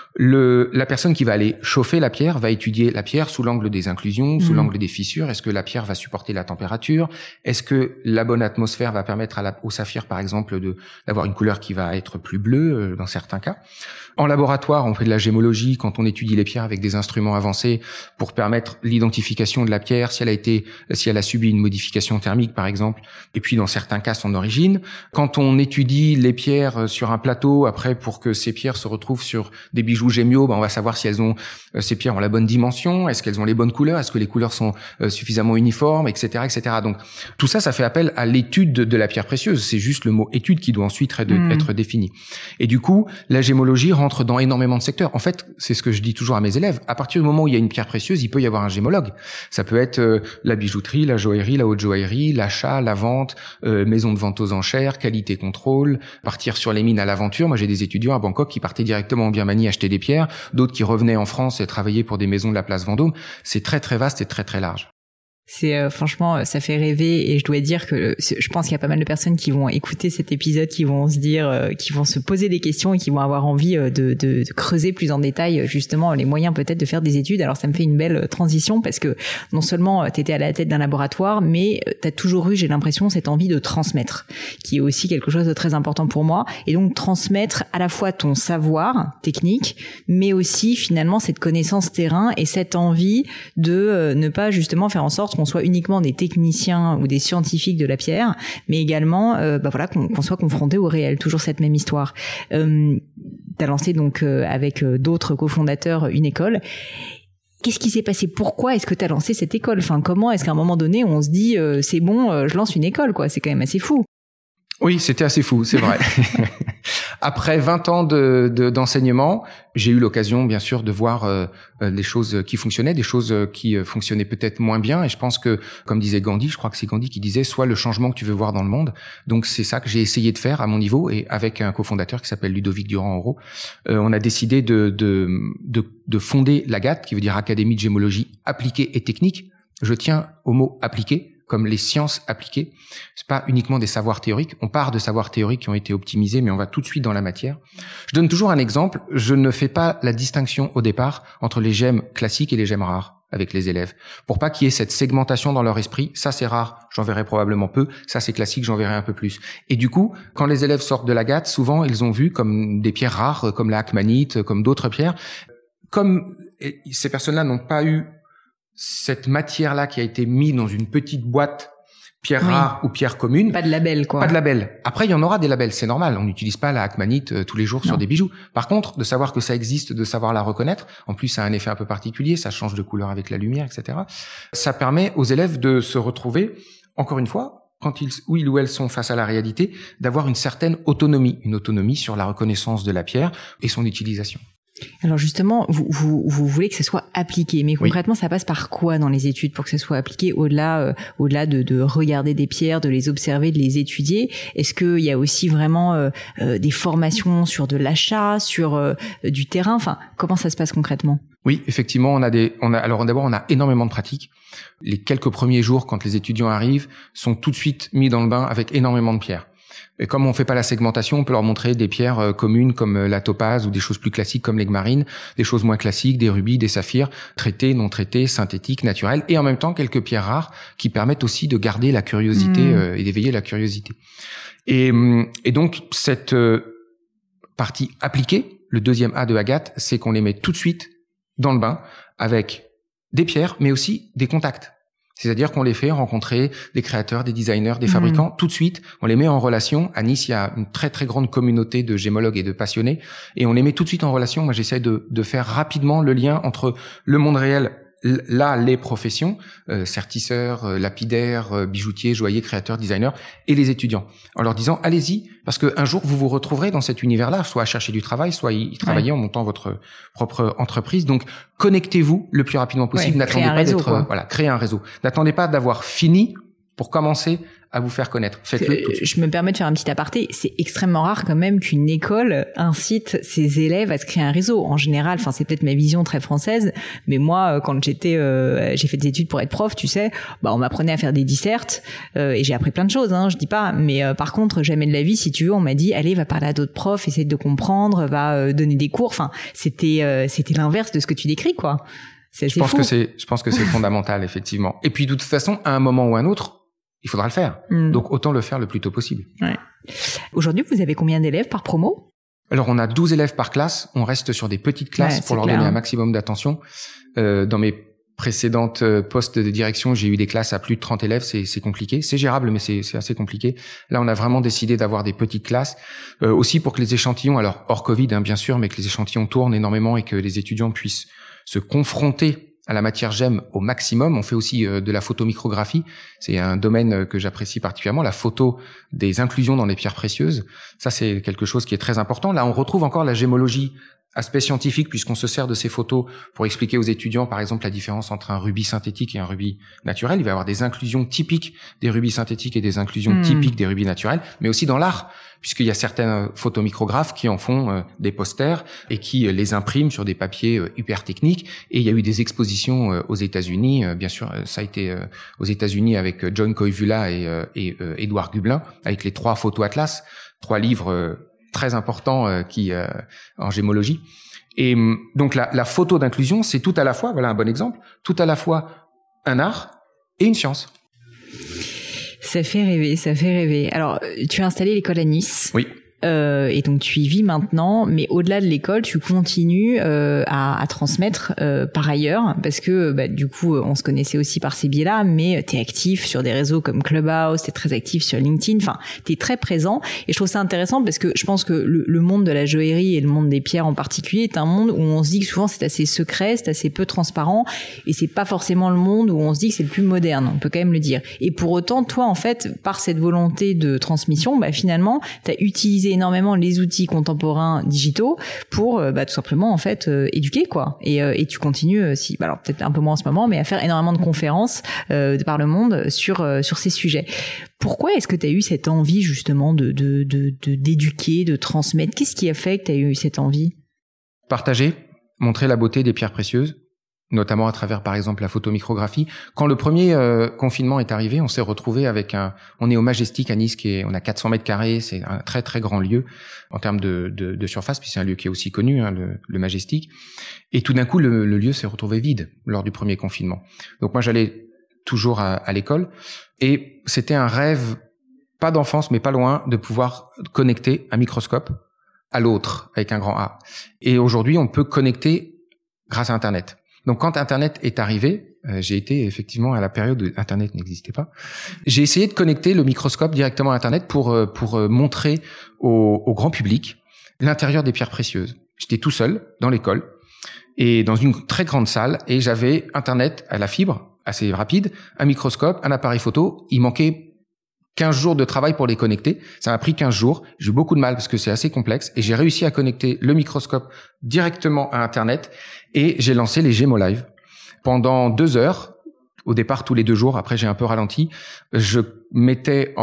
La personne qui va aller chauffer la pierre va étudier la pierre sous l'angle des inclusions, sous l'angle des fissures. Est-ce que la pierre va supporter la température? Est-ce que la bonne atmosphère va permettre au saphir, par exemple, d'avoir une couleur qui va être plus bleue dans certains cas? En laboratoire, on fait de la gémologie quand on étudie les pierres avec des instruments avancés pour permettre l'identification de la pierre, si elle a subi une modification thermique, par exemple, et puis dans certains cas son origine. Quand on étudie les pierres sur un plateau, après, pour que ces pierres se retrouvent sur des bijoux gémiaux, on va savoir si ces pierres ont la bonne dimension, est-ce qu'elles ont les bonnes couleurs, est-ce que les couleurs sont suffisamment uniformes, etc., etc. Donc, tout ça, ça fait appel à l'étude de la pierre précieuse. C'est juste le mot étude qui doit ensuite être défini. Et du coup, la gémologie rentre dans énormément de secteurs. En fait, c'est ce que je dis toujours à mes élèves. À partir du moment où il y a une pierre précieuse, il peut y avoir un gémologue. Ça peut être la bijouterie, la joaillerie, la haute joaillerie, l'achat, la vente, maison de vente aux enchères, qualité contrôle, partir sur les mines à l'aventure. Moi, j'ai des étudiants à Bangkok qui partaient directement en Birmanie acheter des pierres, d'autres qui revenaient en France et travaillaient pour des maisons de la place Vendôme. C'est très très vaste et très très large. C'est franchement, ça fait rêver, et je dois dire que je pense qu'il y a pas mal de personnes qui vont écouter cet épisode, qui vont se dire, qui vont se poser des questions et qui vont avoir envie de creuser plus en détail justement les moyens peut-être de faire des études. Alors ça me fait une belle transition parce que non seulement t'étais à la tête d'un laboratoire, mais t'as toujours eu, j'ai l'impression, cette envie de transmettre, qui est aussi quelque chose de très important pour moi. Et donc transmettre à la fois ton savoir technique, mais aussi finalement cette connaissance terrain et cette envie de ne pas justement faire en sorte qu'on soit uniquement des techniciens ou des scientifiques de la pierre, mais également qu'on soit confronté au réel. Toujours cette même histoire. T'as lancé donc avec d'autres cofondateurs une école. Qu'est-ce qui s'est passé? Pourquoi est-ce que t'as lancé cette école? Enfin, comment est-ce qu'à un moment donné on se dit c'est bon, je lance une école, quoi? C'est quand même assez fou. Oui, c'était assez fou, c'est vrai. Après 20 ans d'enseignement, j'ai eu l'occasion, bien sûr, de voir des choses qui fonctionnaient, des choses qui fonctionnaient peut-être moins bien. Et je pense que, comme disait Gandhi, je crois que c'est Gandhi qui disait, sois le changement que tu veux voir dans le monde. Donc c'est ça que j'ai essayé de faire à mon niveau, et avec un cofondateur qui s'appelle Ludovic Durand-Auro, on a décidé de fonder l'AGAT, qui veut dire Académie de gémologie appliquée et technique. Je tiens au mot appliqué, comme les sciences appliquées. C'est pas uniquement des savoirs théoriques. On part de savoirs théoriques qui ont été optimisés, mais on va tout de suite dans la matière. Je donne toujours un exemple. Je ne fais pas la distinction au départ entre les gemmes classiques et les gemmes rares avec les élèves, pour pas qu'il y ait cette segmentation dans leur esprit. Ça, c'est rare, j'en verrai probablement peu. Ça, c'est classique, j'en verrai un peu plus. Et du coup, quand les élèves sortent de l'agate, souvent, ils ont vu comme des pierres rares, comme la hakmanite, comme d'autres pierres. Comme ces personnes-là n'ont pas eu cette matière-là qui a été mise dans une petite boîte, pierre rare ou pierre commune. Pas de label, quoi. Pas de label. Après, il y en aura des labels, c'est normal. On n'utilise pas la hakmanite tous les jours sur des bijoux. Par contre, de savoir que ça existe, de savoir la reconnaître, en plus, ça a un effet un peu particulier, ça change de couleur avec la lumière, etc. Ça permet aux élèves de se retrouver, encore une fois, quand ils ou elles sont face à la réalité, d'avoir une certaine autonomie. Une autonomie sur la reconnaissance de la pierre et son utilisation. Alors justement, vous voulez que ça soit appliqué, mais concrètement, ça passe par quoi dans les études pour que ça soit appliqué au-delà de regarder des pierres, de les observer, de les étudier? Est-ce qu'il y a aussi vraiment des formations sur de l'achat, sur du terrain? Enfin, comment ça se passe concrètement? Oui, effectivement, alors d'abord, on a énormément de pratiques. Les quelques premiers jours, quand les étudiants arrivent, sont tout de suite mis dans le bain avec énormément de pierres. Et comme on fait pas la segmentation, on peut leur montrer des pierres communes comme la topaze ou des choses plus classiques comme l'aigue-marine, des choses moins classiques, des rubis, des saphirs, traités, non traités, synthétiques, naturels, et en même temps quelques pierres rares qui permettent aussi de garder la curiosité et d'éveiller la curiosité. Et donc cette partie appliquée, le deuxième A de Agathe, c'est qu'on les met tout de suite dans le bain avec des pierres, mais aussi des contacts. C'est-à-dire qu'on les fait rencontrer des créateurs, des designers, des fabricants. Tout de suite, on les met en relation. À Nice, il y a une très très grande communauté de gémologues et de passionnés, et on les met tout de suite en relation. Moi, j'essaie de faire rapidement le lien entre le monde réel, là, les professions, sertisseurs, lapidaires, bijoutiers, joailliers, créateurs, designers, et les étudiants, en leur disant allez-y, parce que un jour vous vous retrouverez dans cet univers-là, soit à chercher du travail, soit y travailler en montant votre propre entreprise. Donc connectez-vous le plus rapidement possible. N'attendez pas d'être créer un réseau. N'attendez pas d'avoir fini pour commencer à vous faire connaître. Faites-le tout de suite. Je me permets de faire un petit aparté. C'est extrêmement rare quand même qu'une école incite ses élèves à se créer un réseau. En général, enfin c'est peut-être ma vision très française, mais moi quand j'ai fait des études pour être prof, tu sais, on m'apprenait à faire des dissertes et j'ai appris plein de choses, je dis pas. Mais par contre, jamais de la vie, si tu veux, on m'a dit allez, va parler à d'autres profs, essaye de comprendre, va donner des cours. Enfin, c'était l'inverse de ce que tu décris, quoi. Je pense que c'est fondamental, effectivement. Et puis de toute façon, à un moment ou à un autre, il faudra le faire. Donc, autant le faire le plus tôt possible. Ouais. Aujourd'hui, vous avez combien d'élèves par promo? Alors, on a 12 élèves par classe. On reste sur des petites classes pour leur donner un maximum d'attention. Dans mes précédentes postes de direction, j'ai eu des classes à plus de 30 élèves. C'est compliqué. C'est gérable, mais c'est assez compliqué. Là, on a vraiment décidé d'avoir des petites classes. Aussi pour que les échantillons, alors hors Covid, bien sûr, mais que les échantillons tournent énormément et que les étudiants puissent se confronter à la matière GEM au maximum. On fait aussi de la photomicrographie. C'est un domaine que j'apprécie particulièrement, la photo des inclusions dans les pierres précieuses. Ça, c'est quelque chose qui est très important. Là, on retrouve encore la gémologie, aspect scientifique, puisqu'on se sert de ces photos pour expliquer aux étudiants, par exemple, la différence entre un rubis synthétique et un rubis naturel. Il va y avoir des inclusions typiques des rubis synthétiques et des inclusions typiques des rubis naturels, mais aussi dans l'art, puisqu'il y a certains photomicrographes qui en font des posters et qui les impriment sur des papiers hyper techniques. Et il y a eu des expositions aux États-Unis. Bien sûr, ça a été aux États-Unis avec John Koivula et Édouard Gublin, avec les 3 photos atlas, 3 livres très important en gémologie. Et donc la photo d'inclusion, c'est tout à la fois, voilà un bon exemple, tout à la fois un art et une science. Ça fait rêver. Alors, tu as installé l'école à Nice. Oui. Et donc tu y vis maintenant, mais au-delà de l'école, tu continues à transmettre par ailleurs, parce que du coup on se connaissait aussi par ces biais-là, mais t'es actif sur des réseaux comme Clubhouse, t'es très actif sur LinkedIn, enfin t'es très présent, et je trouve ça intéressant parce que je pense que le monde de la joaillerie et le monde des pierres en particulier est un monde où on se dit que souvent c'est assez secret, c'est assez peu transparent, et c'est pas forcément le monde où on se dit que c'est le plus moderne, on peut quand même le dire. Et pour autant, toi en fait, par cette volonté de transmission, finalement t'as utilisé énormément les outils contemporains digitaux pour tout simplement en fait éduquer quoi, et tu continues alors peut-être un peu moins en ce moment, mais à faire énormément de conférences par le monde sur ces sujets. Pourquoi est-ce que tu as eu cette envie justement de d'éduquer, de transmettre? Qu'est-ce qui a fait que tu as eu cette envie? Partager, montrer la beauté des pierres précieuses, notamment à travers, par exemple, la photomicrographie. Quand le premier confinement est arrivé, on s'est retrouvé on est au Majestic à Nice, on a 400 mètres carrés, c'est un très très grand lieu en termes de surface, puis c'est un lieu qui est aussi connu, le Majestic. Et tout d'un coup, le lieu s'est retrouvé vide lors du premier confinement. Donc moi, j'allais toujours à l'école, et c'était un rêve, pas d'enfance, mais pas loin, de pouvoir connecter un microscope à l'autre, avec un grand A. Et aujourd'hui, on peut connecter grâce à Internet. Donc quand Internet est arrivé, j'ai été effectivement à la période où Internet n'existait pas. J'ai essayé de connecter le microscope directement à Internet pour montrer au grand public l'intérieur des pierres précieuses. J'étais tout seul dans l'école et dans une très grande salle, et j'avais Internet à la fibre assez rapide, un microscope, un appareil photo. Il manquait 15 jours de travail pour les connecter. Ça m'a pris 15 jours. J'ai eu beaucoup de mal parce que c'est assez complexe et j'ai réussi à connecter le microscope directement à Internet et j'ai lancé les Gémeaux Live. Pendant 2 heures, au départ tous les 2 jours, après j'ai un peu ralenti, j'avais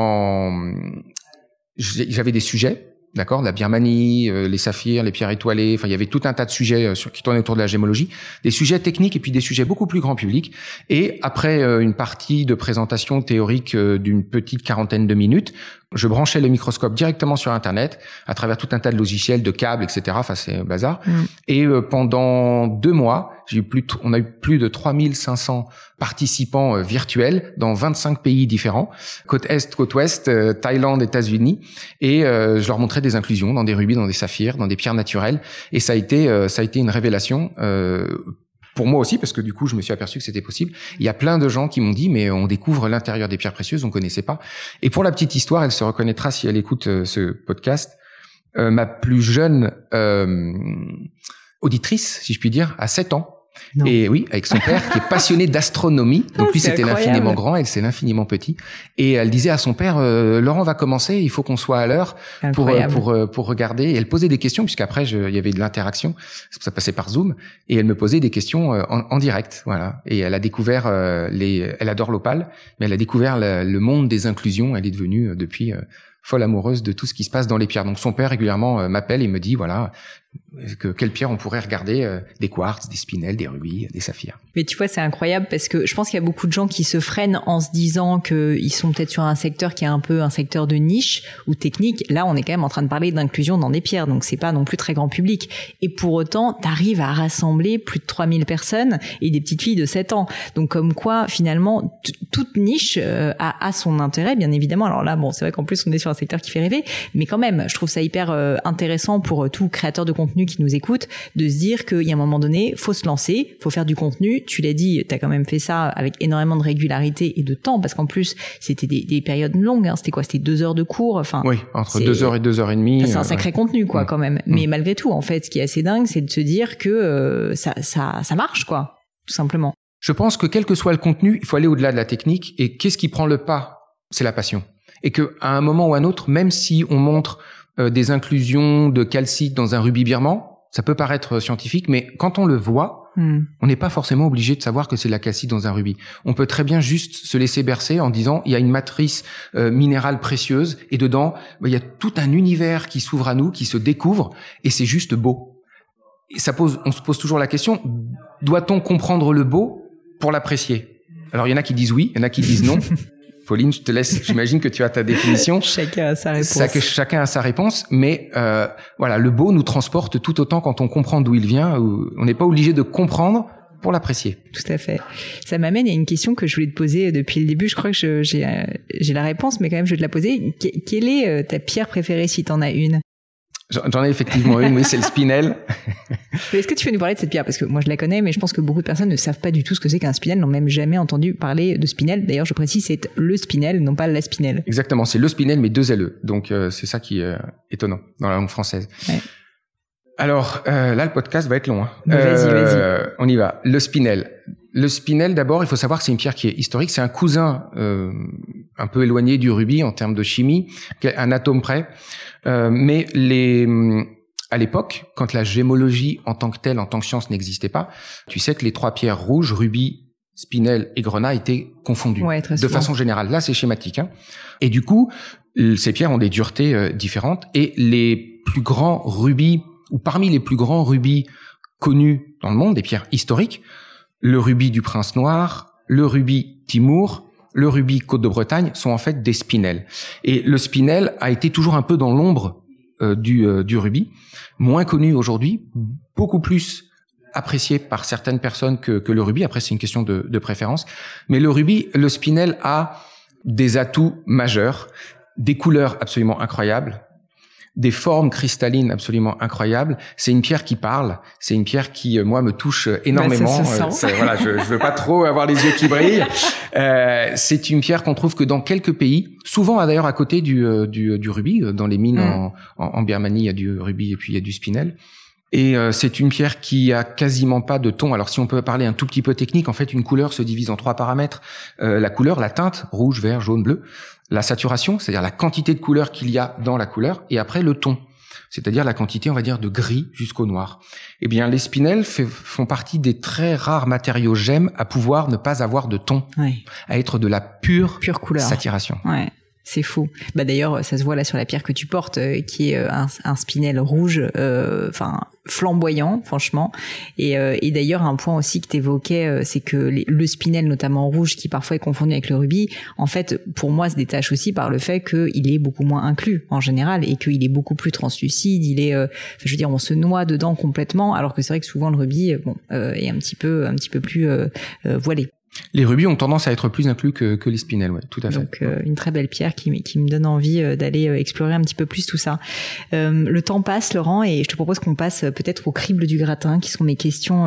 des sujets. D'accord, la Birmanie, les saphirs, les pierres étoilées, enfin il y avait tout un tas de sujets qui tournaient autour de la gémologie, des sujets techniques et puis des sujets beaucoup plus grand public. Et après une partie de présentation théorique d'une petite 40aine de minutes, je branchais le microscope directement sur Internet à travers tout un tas de logiciels, de câbles, etc. Enfin c'est bazar. Et pendant 2 mois, on a eu plus de 3500 participants virtuels dans 25 pays différents, côte est, côte ouest, Thaïlande, États-Unis, et je leur montrais des inclusions dans des rubis, dans des saphirs, dans des pierres naturelles, et ça a été une révélation pour moi aussi, parce que du coup, je me suis aperçu que c'était possible. Il y a plein de gens qui m'ont dit, mais on découvre l'intérieur des pierres précieuses, on connaissait pas. Et pour la petite histoire, elle se reconnaîtra si elle écoute ce podcast. Ma plus jeune auditrice, si je puis dire, a 7 ans. Non. Et oui, avec son père qui est passionné d'astronomie. Donc lui, c'était l'infiniment grand, elle, c'est l'infiniment petit. Et elle disait à son père, Laurent va commencer, il faut qu'on soit à l'heure pour regarder. Et elle posait des questions, puisqu'après, il y avait de l'interaction. Ça passait par Zoom. Et elle me posait des questions en direct. Voilà. Et elle a découvert elle adore l'opale, mais elle a découvert le monde des inclusions. Elle est devenue, depuis, folle amoureuse de tout ce qui se passe dans les pierres. Donc son père régulièrement m'appelle et me dit voilà quelle pierre on pourrait regarder, des quartz, des spinels, des rubis, des saphirs. Mais tu vois, c'est incroyable parce que je pense qu'il y a beaucoup de gens qui se freinent en se disant qu'ils sont peut-être sur un secteur qui est un peu un secteur de niche ou technique. Là, on est quand même en train de parler d'inclusion dans des pierres, donc c'est pas non plus très grand public. Et pour autant, t'arrives à rassembler plus de 3000 personnes et des petites filles de 7 ans. Donc comme quoi, finalement, toute niche a son intérêt, bien évidemment. Alors là, bon, c'est vrai qu'en plus, on est sur un secteur qui fait rêver, mais quand même, je trouve ça hyper intéressant pour tout créateur de contenu qui nous écoute, de se dire qu'il y a un moment donné, faut se lancer, faut faire du contenu. Tu l'as dit, t'as quand même fait ça avec énormément de régularité et de temps, parce qu'en plus, c'était des périodes longues, hein. C'était quoi? C'était 2 heures de cours, enfin. Oui, entre 2 heures et 2 heures et demie. C'est un sacré contenu, quoi, quand même. Mais malgré tout, en fait, ce qui est assez dingue, c'est de se dire que ça marche, quoi, tout simplement. Je pense que quel que soit le contenu, il faut aller au-delà de la technique. Et qu'est-ce qui prend le pas? C'est la passion. Et que à un moment ou à un autre, même si on montre des inclusions de calcite dans un rubis birman, ça peut paraître scientifique, mais quand on le voit, on n'est pas forcément obligé de savoir que c'est de la calcite dans un rubis. On peut très bien juste se laisser bercer en disant il y a une matrice minérale précieuse et dedans il y a tout un univers qui s'ouvre à nous, qui se découvre, et c'est juste beau. Et on se pose toujours la question, doit-on comprendre le beau pour l'apprécier? Alors il y en a qui disent oui, il y en a qui disent non. Pauline, je te laisse, j'imagine que tu as ta définition. Chacun a sa réponse. Chacun a sa réponse, mais voilà, le beau nous transporte tout autant quand on comprend d'où il vient. On n'est pas obligé de comprendre pour l'apprécier. Tout à fait. Ça m'amène à une question que je voulais te poser depuis le début. Je crois que j'ai la réponse, mais quand même, je vais te la poser. Quelle est ta pierre préférée, si t'en as une? J'en ai effectivement une, oui, c'est le spinel. Est-ce que tu peux nous parler de cette pierre? Parce que moi, je la connais, mais je pense que beaucoup de personnes ne savent pas du tout ce que c'est qu'un spinel, n'ont même jamais entendu parler de spinel. D'ailleurs, je précise, c'est le spinel, non pas la spinel. Exactement, c'est le spinel, mais 2 LE. Donc, c'est ça qui est étonnant dans la langue française. Ouais. Alors, là, le podcast va être long. Hein. Vas-y. On y va. Le spinel. Le spinel, d'abord, il faut savoir que c'est une pierre qui est historique. C'est un cousin un peu éloigné du rubis en termes de chimie, un atome près. Mais à l'époque, quand la gémologie en tant que telle, en tant que science n'existait pas, tu sais que les 3 pierres rouges, rubis, spinel et grenat, étaient confondues. Ouais, de façon générale. Là, c'est schématique. Hein. Et du coup, ces pierres ont des duretés différentes. Et les plus grands rubis, ou parmi les plus grands rubis connus dans le monde, des pierres historiques, le rubis du Prince Noir, le rubis Timur, le rubis Côte de Bretagne sont en fait des spinels. Et le spinel a été toujours un peu dans l'ombre du rubis, moins connu aujourd'hui, beaucoup plus apprécié par certaines personnes que le rubis. Après, c'est une question de préférence. Mais le spinel a des atouts majeurs, des couleurs absolument incroyables, des formes cristallines absolument incroyables. C'est une pierre qui parle. C'est une pierre qui, moi, me touche énormément. Voilà, je veux pas trop avoir les yeux qui brillent. C'est une pierre qu'on trouve que dans quelques pays, souvent d'ailleurs à côté du rubis. Dans les mines en Birmanie, il y a du rubis et puis il y a du spinel. Et c'est une pierre qui a quasiment pas de ton. Alors si on peut parler un tout petit peu technique, en fait une couleur se divise en 3 paramètres. La couleur, la teinte, rouge, vert, jaune, bleu. La saturation, c'est-à-dire la quantité de couleur qu'il y a dans la couleur. Et après le ton, c'est-à-dire la quantité, on va dire, de gris jusqu'au noir. Eh bien les spinels font partie des très rares matériaux gemmes à pouvoir ne pas avoir de ton, à être de la pure couleur. Saturation. Ouais. C'est fou. Bah d'ailleurs, ça se voit là sur la pierre que tu portes, qui est un spinel rouge, flamboyant, franchement. Et d'ailleurs, un point aussi que t'évoquais, c'est que le spinel, notamment rouge, qui parfois est confondu avec le rubis, en fait, pour moi, se détache aussi par le fait qu'il est beaucoup moins inclus en général et qu'il est beaucoup plus translucide. Il est, je veux dire, on se noie dedans complètement, alors que c'est vrai que souvent le rubis, est un petit peu plus voilé. Les rubis ont tendance à être plus inclus que les spinels, ouais, tout à fait. Donc une très belle pierre qui me donne envie d'aller explorer un petit peu plus tout ça. Le temps passe, Laurent, et je te propose qu'on passe peut-être au crible du gratin, qui sont mes questions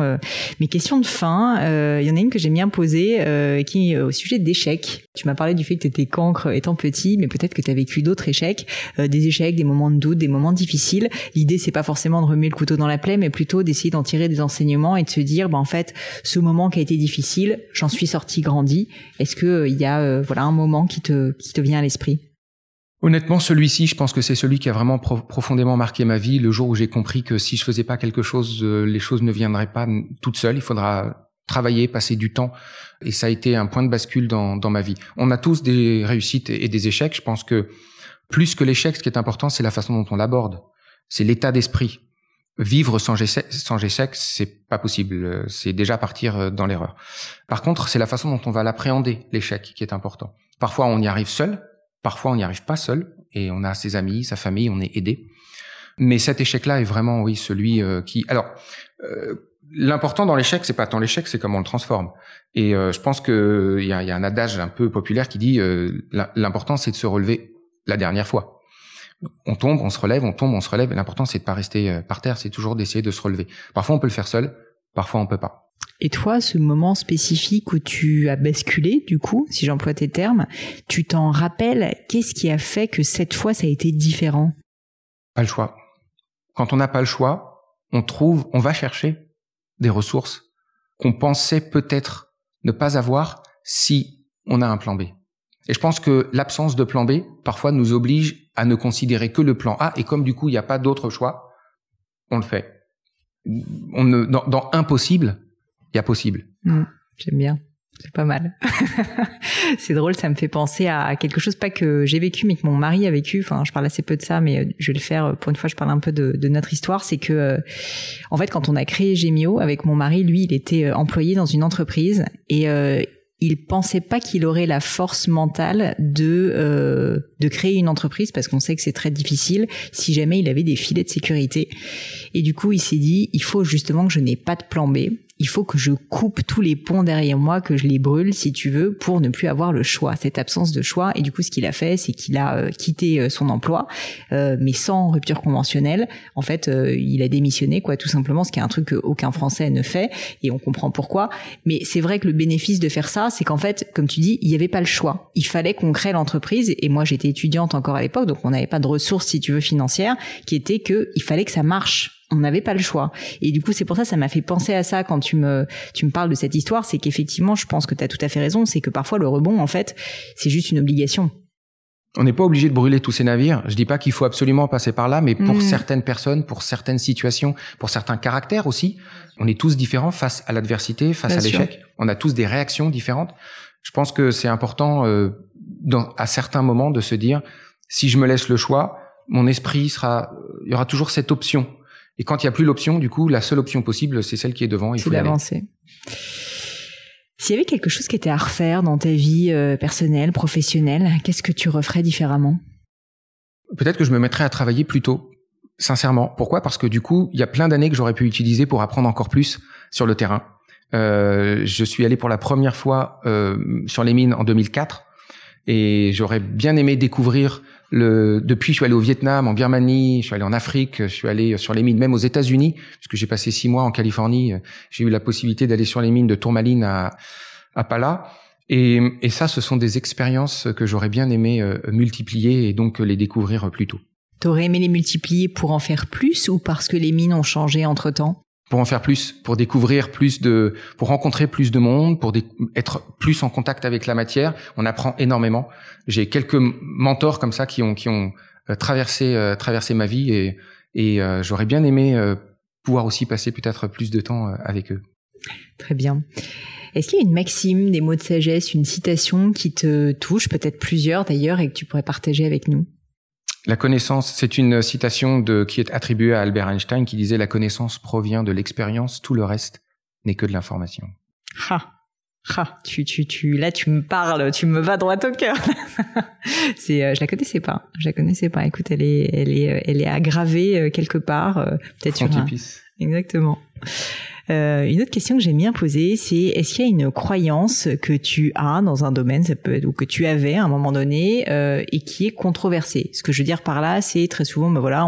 de fin. Il y en a une que j'aime bien poser, qui est au sujet d'échecs. Tu m'as parlé du fait que tu étais cancre étant petit, mais peut-être que tu as vécu d'autres échecs, des moments de doute, des moments difficiles. L'idée, c'est pas forcément de remuer le couteau dans la plaie, mais plutôt d'essayer d'en tirer des enseignements et de se dire, en fait, ce moment qui a été difficile, j'en suis sorti grandi. Est-ce que il y a un moment qui te vient à l'esprit? Honnêtement, celui-ci, je pense que c'est celui qui a vraiment profondément marqué ma vie, le jour où j'ai compris que si je faisais pas quelque chose, les choses ne viendraient pas toutes seules. Il faudra travailler, passer du temps, et ça a été un point de bascule dans ma vie. On a tous des réussites et des échecs. Je pense que plus que l'échec, ce qui est important, c'est la façon dont on l'aborde. C'est l'état d'esprit. Vivre sans échec, c'est pas possible. C'est déjà partir dans l'erreur. Par contre, c'est la façon dont on va l'appréhender, l'échec, qui est important. Parfois, on y arrive seul. Parfois, on n'y arrive pas seul. Et on a ses amis, sa famille, on est aidé. Mais cet échec-là est vraiment, oui, celui qui... Alors, l'important dans l'échec, c'est pas tant l'échec, c'est comment on le transforme. Et je pense que il y a un adage un peu populaire qui dit l'important, c'est de se relever la dernière fois. On tombe, on se relève, on tombe, on se relève. Et l'important, c'est de pas rester par terre, c'est toujours d'essayer de se relever. Parfois, on peut le faire seul, parfois, on peut pas. Et toi, ce moment spécifique où tu as basculé, du coup, si j'emploie tes termes, tu t'en rappelles? Qu'est-ce qui a fait que cette fois, ça a été différent? Pas le choix. Quand on n'a pas le choix, on va chercher des ressources qu'on pensait peut-être ne pas avoir si on a un plan B. Et je pense que l'absence de plan B, parfois, nous oblige à ne considérer que le plan A. Et comme du coup, il n'y a pas d'autre choix, on le fait. Dans impossible, il y a possible. J'aime bien. C'est pas mal. C'est drôle, ça me fait penser à quelque chose, pas que j'ai vécu, mais que mon mari a vécu. Enfin, je parle assez peu de ça, mais je vais le faire. Pour une fois, je parle un peu de notre histoire. C'est que, en fait, quand on a créé Gemio avec mon mari, lui, il était employé dans une entreprise et il pensait pas qu'il aurait la force mentale de créer une entreprise, parce qu'on sait que c'est très difficile si jamais il avait des filets de sécurité. Et du coup, il s'est dit, il faut justement que je n'ai pas de plan B. Il faut que je coupe tous les ponts derrière moi, que je les brûle, si tu veux, pour ne plus avoir le choix, cette absence de choix. Et du coup, ce qu'il a fait, c'est qu'il a quitté son emploi, mais sans rupture conventionnelle. En fait, il a démissionné, quoi, tout simplement, ce qui est un truc qu'aucun Français ne fait, et on comprend pourquoi. Mais c'est vrai que le bénéfice de faire ça, c'est qu'en fait, comme tu dis, il n'y avait pas le choix. Il fallait qu'on crée l'entreprise, et moi, j'étais étudiante encore à l'époque, donc on n'avait pas de ressources, si tu veux, financières, qui était que il fallait que ça marche. On n'avait pas le choix. Et du coup, c'est pour ça m'a fait penser à ça quand tu me parles de cette histoire, c'est qu'effectivement, je pense que tu as tout à fait raison, c'est que parfois le rebond, en fait, c'est juste une obligation. On n'est pas obligé de brûler tous ces navires. Je dis pas qu'il faut absolument passer par là, mais pour certaines personnes, pour certaines situations, pour certains caractères aussi, on est tous différents face à l'adversité, face à l'échec. On a tous des réactions différentes. Je pense que c'est important, à certains moments, de se dire, si je me laisse le choix, mon esprit il y aura toujours cette option. Et quand il n'y a plus l'option, du coup, la seule option possible, c'est celle qui est devant. Il faut d'avancer. S'il y avait quelque chose qui était à refaire dans ta vie personnelle, professionnelle, qu'est-ce que tu referais différemment? Peut-être que je me mettrais à travailler plus tôt, sincèrement. Pourquoi? Parce que du coup, il y a plein d'années que j'aurais pu utiliser pour apprendre encore plus sur le terrain. Je suis allé pour la première fois sur les mines en 2004 et j'aurais bien aimé découvrir depuis, je suis allé au Vietnam, en Birmanie, je suis allé en Afrique, je suis allé sur les mines, même aux États-Unis, puisque j'ai passé 6 mois en Californie. J'ai eu la possibilité d'aller sur les mines de Tourmaline à Pala. Et ça, ce sont des expériences que j'aurais bien aimé multiplier et donc les découvrir plus tôt. T'aurais aimé les multiplier pour en faire plus ou parce que les mines ont changé entre-temps? Pour en faire plus, pour découvrir pour rencontrer plus de monde, pour être plus en contact avec la matière. On apprend énormément. J'ai quelques mentors comme ça qui ont traversé ma vie et j'aurais bien aimé pouvoir aussi passer peut-être plus de temps avec eux. Très bien. Est-ce qu'il y a une maxime, des mots de sagesse, une citation qui te touche, peut-être plusieurs d'ailleurs, et que tu pourrais partager avec nous? La connaissance, c'est une citation qui est attribuée à Albert Einstein qui disait « La connaissance provient de l'expérience, tout le reste n'est que de l'information ». Là tu me parles, tu me vas droit au cœur. Je la connaissais pas. Écoute, elle est aggravée quelque part, peut-être sur un... Exactement. Une autre question que j'aime bien poser, c'est est-ce qu'il y a une croyance que tu as dans un domaine, ça peut être, ou que tu avais à un moment donné, et qui est controversée? Ce que je veux dire par là, c'est très souvent,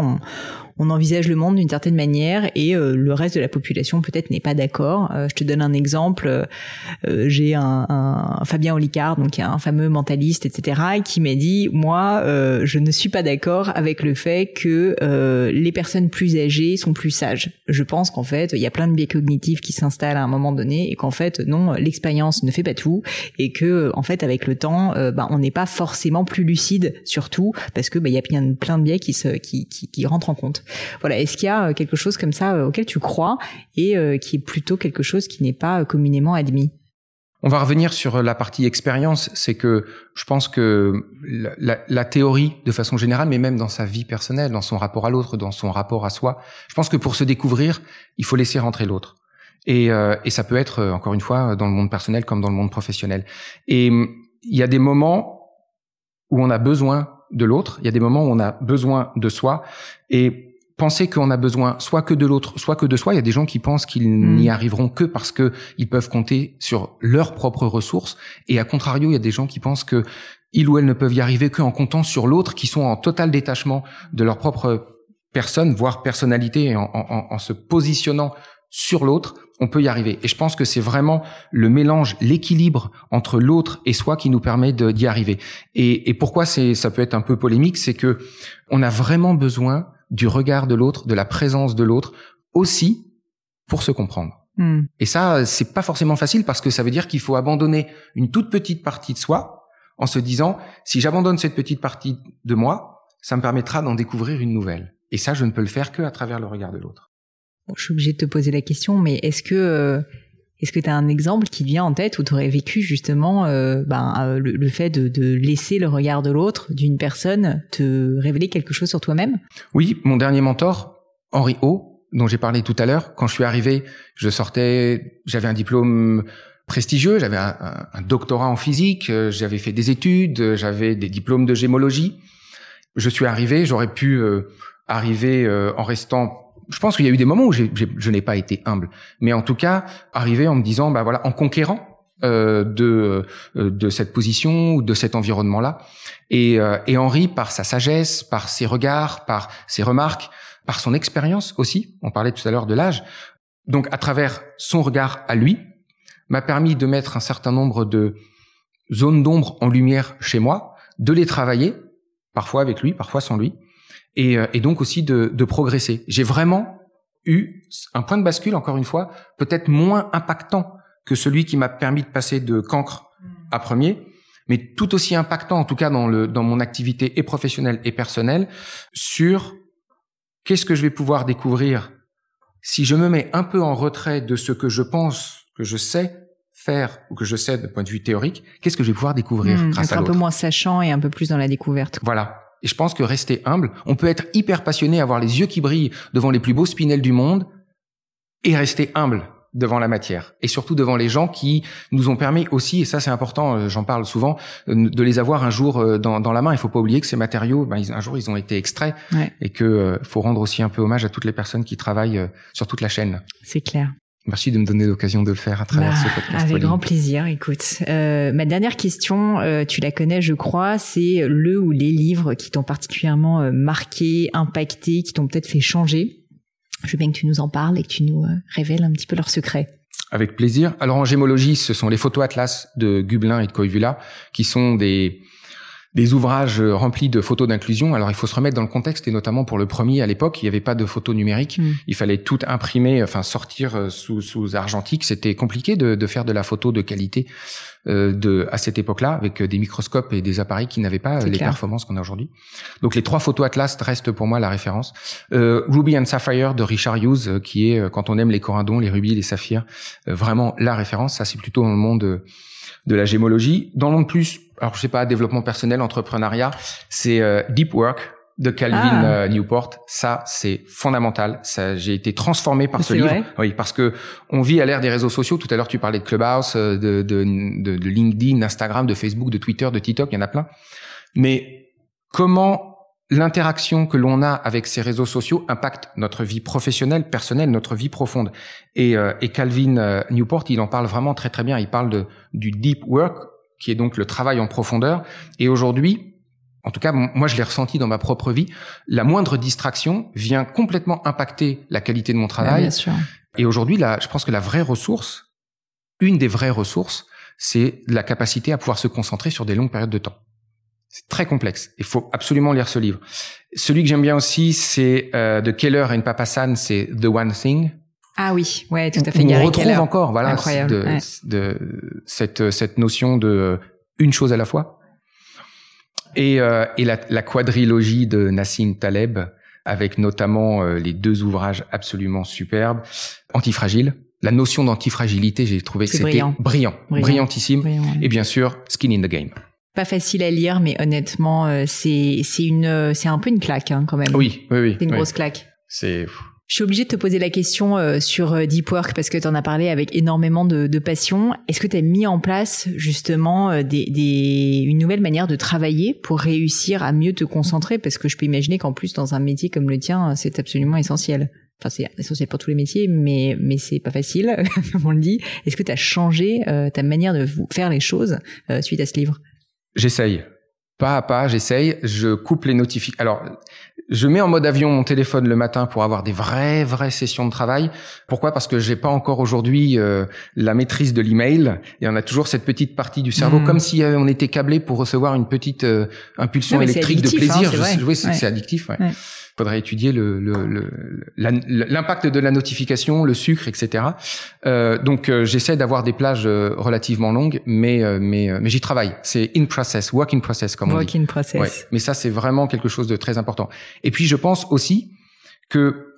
on envisage le monde d'une certaine manière et le reste de la population peut-être n'est pas d'accord. Je te donne un exemple. J'ai un Fabien Olicard, donc un fameux mentaliste, etc., qui m'a dit moi, je ne suis pas d'accord avec le fait que les personnes plus âgées sont plus sages. Je pense qu'en fait, il y a plein de biais cognitifs qui s'installent à un moment donné et qu'en fait, non, l'expérience ne fait pas tout et que en fait, avec le temps, on n'est pas forcément plus lucide sur tout parce que il y a plein de biais qui rentrent en compte. Voilà, est-ce qu'il y a quelque chose comme ça auquel tu crois et qui est plutôt quelque chose qui n'est pas communément admis? On va revenir sur la partie expérience. C'est que je pense que la théorie, de façon générale, mais même dans sa vie personnelle, dans son rapport à l'autre, dans son rapport à soi, je pense que pour se découvrir, il faut laisser rentrer l'autre. Et ça peut être, encore une fois, dans le monde personnel comme dans le monde professionnel. Et il y a des moments où on a besoin de l'autre, il y a des moments où on a besoin de soi. Et penser qu'on a besoin soit que de l'autre, soit que de soi. Il y a des gens qui pensent qu'ils n'y arriveront que parce que ils peuvent compter sur leurs propres ressources. Et à contrario, il y a des gens qui pensent que ils ou elles ne peuvent y arriver qu'en comptant sur l'autre, qui sont en total détachement de leur propre personne, voire personnalité, et en se positionnant sur l'autre, on peut y arriver. Et je pense que c'est vraiment le mélange, l'équilibre entre l'autre et soi qui nous permet d'y arriver. Et pourquoi ça peut être un peu polémique, c'est que on a vraiment besoin du regard de l'autre, de la présence de l'autre, aussi pour se comprendre. Et ça, c'est pas forcément facile parce que ça veut dire qu'il faut abandonner une toute petite partie de soi en se disant, si j'abandonne cette petite partie de moi, ça me permettra d'en découvrir une nouvelle. Et ça, je ne peux le faire que à travers le regard de l'autre. Bon, je suis obligée de te poser la question, mais est-ce que tu as un exemple qui te vient en tête où tu aurais vécu justement le fait de laisser le regard de l'autre, d'une personne, te révéler quelque chose sur toi-même? Oui, mon dernier mentor, Henri O, dont j'ai parlé tout à l'heure, quand je suis arrivé, j'avais un diplôme prestigieux, j'avais un doctorat en physique, j'avais fait des études, j'avais des diplômes de gémologie. Je suis arrivé, j'aurais pu arriver en restant... Je pense qu'il y a eu des moments où je n'ai pas été humble, mais en tout cas arrivé en me disant en conquérant de cette position ou de cet environnement-là. Et Henri, par sa sagesse, par ses regards, par ses remarques, par son expérience aussi, on parlait tout à l'heure de l'âge, donc à travers son regard à lui, m'a permis de mettre un certain nombre de zones d'ombre en lumière chez moi, de les travailler, parfois avec lui, parfois sans lui, et donc aussi de progresser. J'ai vraiment eu un point de bascule, encore une fois, peut-être moins impactant que celui qui m'a permis de passer de cancre à premier, mais tout aussi impactant, en tout cas dans mon activité et professionnelle et personnelle, sur qu'est-ce que je vais pouvoir découvrir si je me mets un peu en retrait de ce que je pense que je sais faire ou que je sais de point de vue théorique, qu'est-ce que je vais pouvoir découvrir grâce à l'autre. Un peu moins sachant et un peu plus dans la découverte. Voilà. Et je pense que rester humble, on peut être hyper passionné, avoir les yeux qui brillent devant les plus beaux spinels du monde et rester humble devant la matière. Et surtout devant les gens qui nous ont permis aussi, et ça c'est important, j'en parle souvent, de les avoir un jour dans la main. Il faut pas oublier que ces matériaux, un jour ils ont été extraits, et que faut rendre aussi un peu hommage à toutes les personnes qui travaillent sur toute la chaîne. C'est clair. Merci de me donner l'occasion de le faire à travers ce podcast. Avec Pauline. Grand plaisir, écoute. Ma dernière question, tu la connais je crois, c'est le ou les livres qui t'ont particulièrement marqué, impacté, qui t'ont peut-être fait changer. Je veux bien que tu nous en parles et que tu nous révèles un petit peu leurs secrets. Avec plaisir. Alors en gémologie, ce sont les photos atlas de Gubelin et de Koivula, qui sont des des ouvrages remplis de photos d'inclusion. Alors, il faut se remettre dans le contexte, et notamment pour le premier, à l'époque, il n'y avait pas de photos numériques. Il fallait tout imprimer, sortir sous argentique. C'était compliqué de faire de la photo de qualité à cette époque-là, avec des microscopes et des appareils qui n'avaient pas les performances qu'on a aujourd'hui. Donc, les 3 photos Atlas restent pour moi la référence. Ruby and Sapphire de Richard Hughes, qui est, quand on aime les corindons, les rubis, les saphirs, vraiment la référence. Ça, c'est plutôt dans le monde de la gémologie. Dans le monde plus, alors je sais pas, développement personnel, entrepreneuriat, c'est Deep Work de Calvin Newport. Ça, c'est fondamental. Ça, j'ai été transformé par ce livre. Vrai. Oui, parce que on vit à l'ère des réseaux sociaux. Tout à l'heure, tu parlais de Clubhouse, de LinkedIn, d'Instagram, de Facebook, de Twitter, de TikTok. Il y en a plein. Mais comment l'interaction que l'on a avec ces réseaux sociaux impacte notre vie professionnelle, personnelle, notre vie profonde. Et Calvin Newport, il en parle vraiment très très bien. Il parle du deep work, qui est donc le travail en profondeur. Et aujourd'hui, en tout cas, moi je l'ai ressenti dans ma propre vie, la moindre distraction vient complètement impacter la qualité de mon travail. Bien sûr. Et aujourd'hui, je pense que la vraie ressource, une des vraies ressources, c'est la capacité à pouvoir se concentrer sur des longues périodes de temps. C'est très complexe. Il faut absolument lire ce livre. Celui que j'aime bien aussi, c'est de Keller et Papasan, c'est The One Thing. Ah oui, ouais, tout à fait. On retrouve encore, voilà, incroyable, cette notion de une chose à la fois. Et la quadrilogie de Nassim Taleb, avec notamment les 2 ouvrages absolument superbes. Antifragile. La notion d'antifragilité, j'ai trouvé que c'était brillantissime. Brillant. Et bien sûr, Skin in the Game. Pas facile à lire, mais honnêtement, c'est un peu une claque, hein, quand même. Oui. C'est une grosse claque. Je suis obligée de te poser la question sur Deep Work parce que tu en as parlé avec énormément de passion. Est-ce que tu as mis en place justement une nouvelle manière de travailler pour réussir à mieux te concentrer? Parce que je peux imaginer qu'en plus, dans un métier comme le tien, c'est absolument essentiel. Enfin, c'est essentiel pour tous les métiers, mais c'est pas facile, comme on le dit. Est-ce que tu as changé ta manière de faire les choses suite à ce livre? J'essaye. Pas à pas, j'essaye. Je coupe les notifications. Alors, je mets en mode avion mon téléphone le matin pour avoir des vraies sessions de travail. Pourquoi? Parce que j'ai pas encore aujourd'hui la maîtrise de l'email. Et on a toujours cette petite partie du cerveau, comme si on était câblé pour recevoir une petite impulsion électrique de plaisir. C'est addictif. Ouais. Faudrait étudier l'impact de la notification, le sucre, etc. Donc j'essaie d'avoir des plages relativement longues, mais j'y travaille. C'est work in process, comme on dit. Work in process. Ouais. Mais ça, c'est vraiment quelque chose de très important. Et puis je pense aussi que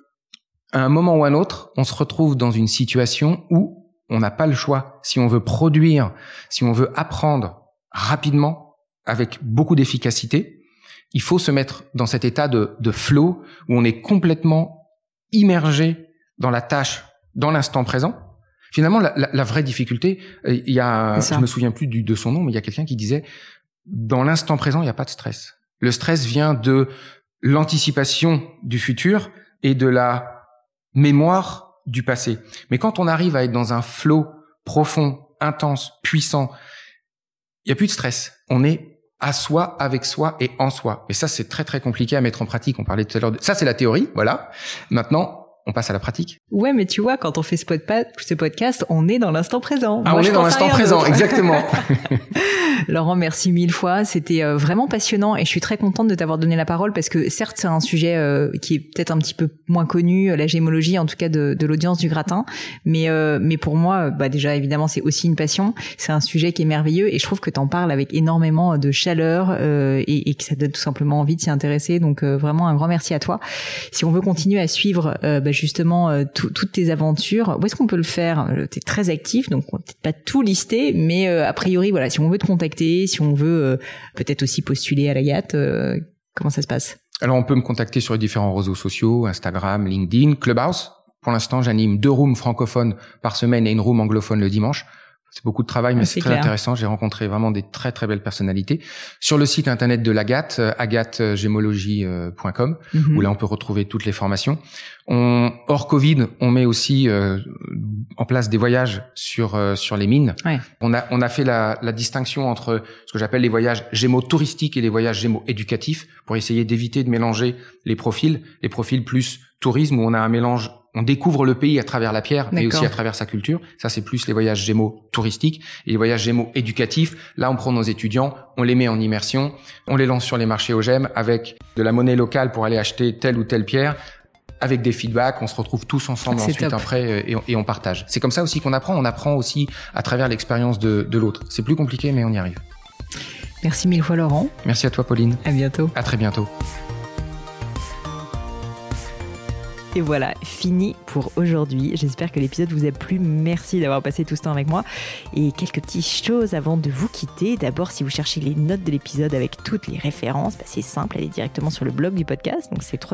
à un moment ou à un autre, on se retrouve dans une situation où on n'a pas le choix. Si on veut produire, si on veut apprendre rapidement, avec beaucoup d'efficacité, il faut se mettre dans cet état de flow où on est complètement immergé dans la tâche, dans l'instant présent. Finalement, la vraie difficulté, il y a, je me souviens plus de son nom, mais il y a quelqu'un qui disait, dans l'instant présent, il n'y a pas de stress. Le stress vient de l'anticipation du futur et de la mémoire du passé. Mais quand on arrive à être dans un flow profond, intense, puissant, il n'y a plus de stress. On est à soi, avec soi et en soi. Et ça, c'est très, très compliqué à mettre en pratique. On parlait tout à l'heure ça, c'est la théorie. Voilà. Maintenant, on passe à la pratique. Ouais, mais tu vois, quand on fait ce podcast, on est dans l'instant présent. Ah, on est dans l'instant présent, exactement. Laurent, merci 1000 fois. C'était vraiment passionnant et je suis très contente de t'avoir donné la parole parce que certes, c'est un sujet qui est peut-être un petit peu moins connu, la gémologie, en tout cas de l'audience du gratin. Mais pour moi, déjà, évidemment, c'est aussi une passion. C'est un sujet qui est merveilleux et je trouve que t'en parles avec énormément de chaleur et que ça donne tout simplement envie de s'y intéresser. Donc, vraiment, un grand merci à toi. Si on veut continuer à suivre justement toutes tes aventures, où est-ce qu'on peut le faire? T'es très actif, donc on va peut-être pas tout lister, mais a priori, voilà, si on veut te contacter, si on veut peut-être aussi postuler à l'Agathe, comment ça se passe? Alors, on peut me contacter sur les différents réseaux sociaux, Instagram, LinkedIn, Clubhouse. Pour l'instant, j'anime 2 rooms francophones par semaine et une room anglophone le dimanche. C'est beaucoup de travail, mais c'est très intéressant. J'ai rencontré vraiment des très, très belles personnalités. Sur le site internet de l'Agathe, agathegémologie.com, où là, on peut retrouver toutes les formations. Hors Covid, on met aussi en place des voyages sur les mines. Ouais. On a fait la distinction entre ce que j'appelle les voyages gémeaux touristiques et les voyages gémeaux éducatifs pour essayer d'éviter de mélanger les profils plus tourisme où on a un mélange on découvre le pays à travers la pierre, mais D'accord. aussi à travers sa culture. Ça, c'est plus les voyages Gémeaux touristiques. Et les voyages Gémeaux éducatifs, là, on prend nos étudiants, on les met en immersion, on les lance sur les marchés OGM avec de la monnaie locale pour aller acheter telle ou telle pierre, avec des feedbacks, on se retrouve tous ensemble C'est ensuite top. après et on partage. C'est comme ça aussi qu'on apprend. On apprend aussi à travers l'expérience de l'autre. C'est plus compliqué, mais on y arrive. Merci mille fois Laurent. Merci à toi, Pauline. À bientôt. À très bientôt. Et voilà, fini pour aujourd'hui. J'espère que l'épisode vous a plu. Merci d'avoir passé tout ce temps avec moi. Et quelques petites choses avant de vous quitter. D'abord, si vous cherchez les notes de l'épisode avec toutes les références, c'est simple, allez directement sur le blog du podcast. Donc c'est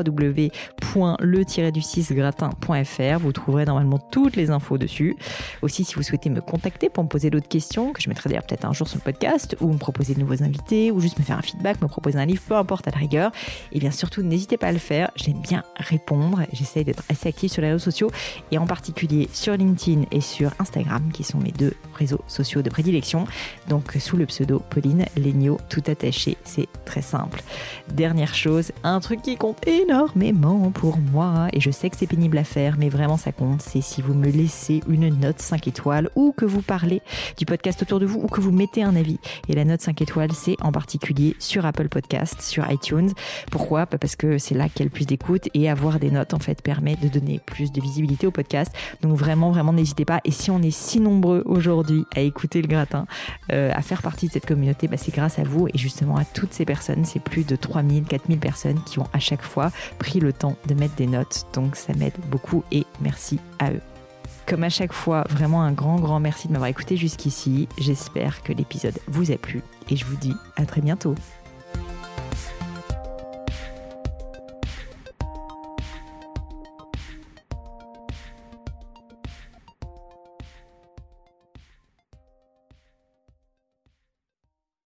www.le-du6gratin.fr. Vous trouverez normalement toutes les infos dessus. Aussi, si vous souhaitez me contacter pour me poser d'autres questions, que je mettrai d'ailleurs peut-être un jour sur le podcast, ou me proposer de nouveaux invités, ou juste me faire un feedback, me proposer un livre, peu importe à la rigueur, et bien surtout, n'hésitez pas à le faire. J'aime bien répondre. J'essaye d'être assez active sur les réseaux sociaux et en particulier sur LinkedIn et sur Instagram qui sont mes 2 réseaux sociaux de prédilection. Donc sous le pseudo Pauline Léniaud, tout attaché, c'est très simple. Dernière chose, un truc qui compte énormément pour moi et je sais que c'est pénible à faire mais vraiment ça compte, c'est si vous me laissez une note 5 étoiles ou que vous parlez du podcast autour de vous ou que vous mettez un avis. Et la note 5 étoiles, c'est en particulier sur Apple Podcast, sur iTunes. Pourquoi ? Parce que c'est là qu'il y a le plus d'écoute et avoir des notes en fait permet de donner plus de visibilité au podcast. Donc vraiment, n'hésitez pas. Et si on est si nombreux aujourd'hui à écouter le gratin, à faire partie de cette communauté, c'est grâce à vous et justement à toutes ces personnes. C'est plus de 3000, 4000 personnes qui ont à chaque fois pris le temps de mettre des notes. Donc ça m'aide beaucoup et merci à eux. Comme à chaque fois, vraiment un grand merci de m'avoir écouté jusqu'ici. J'espère que l'épisode vous a plu et je vous dis à très bientôt.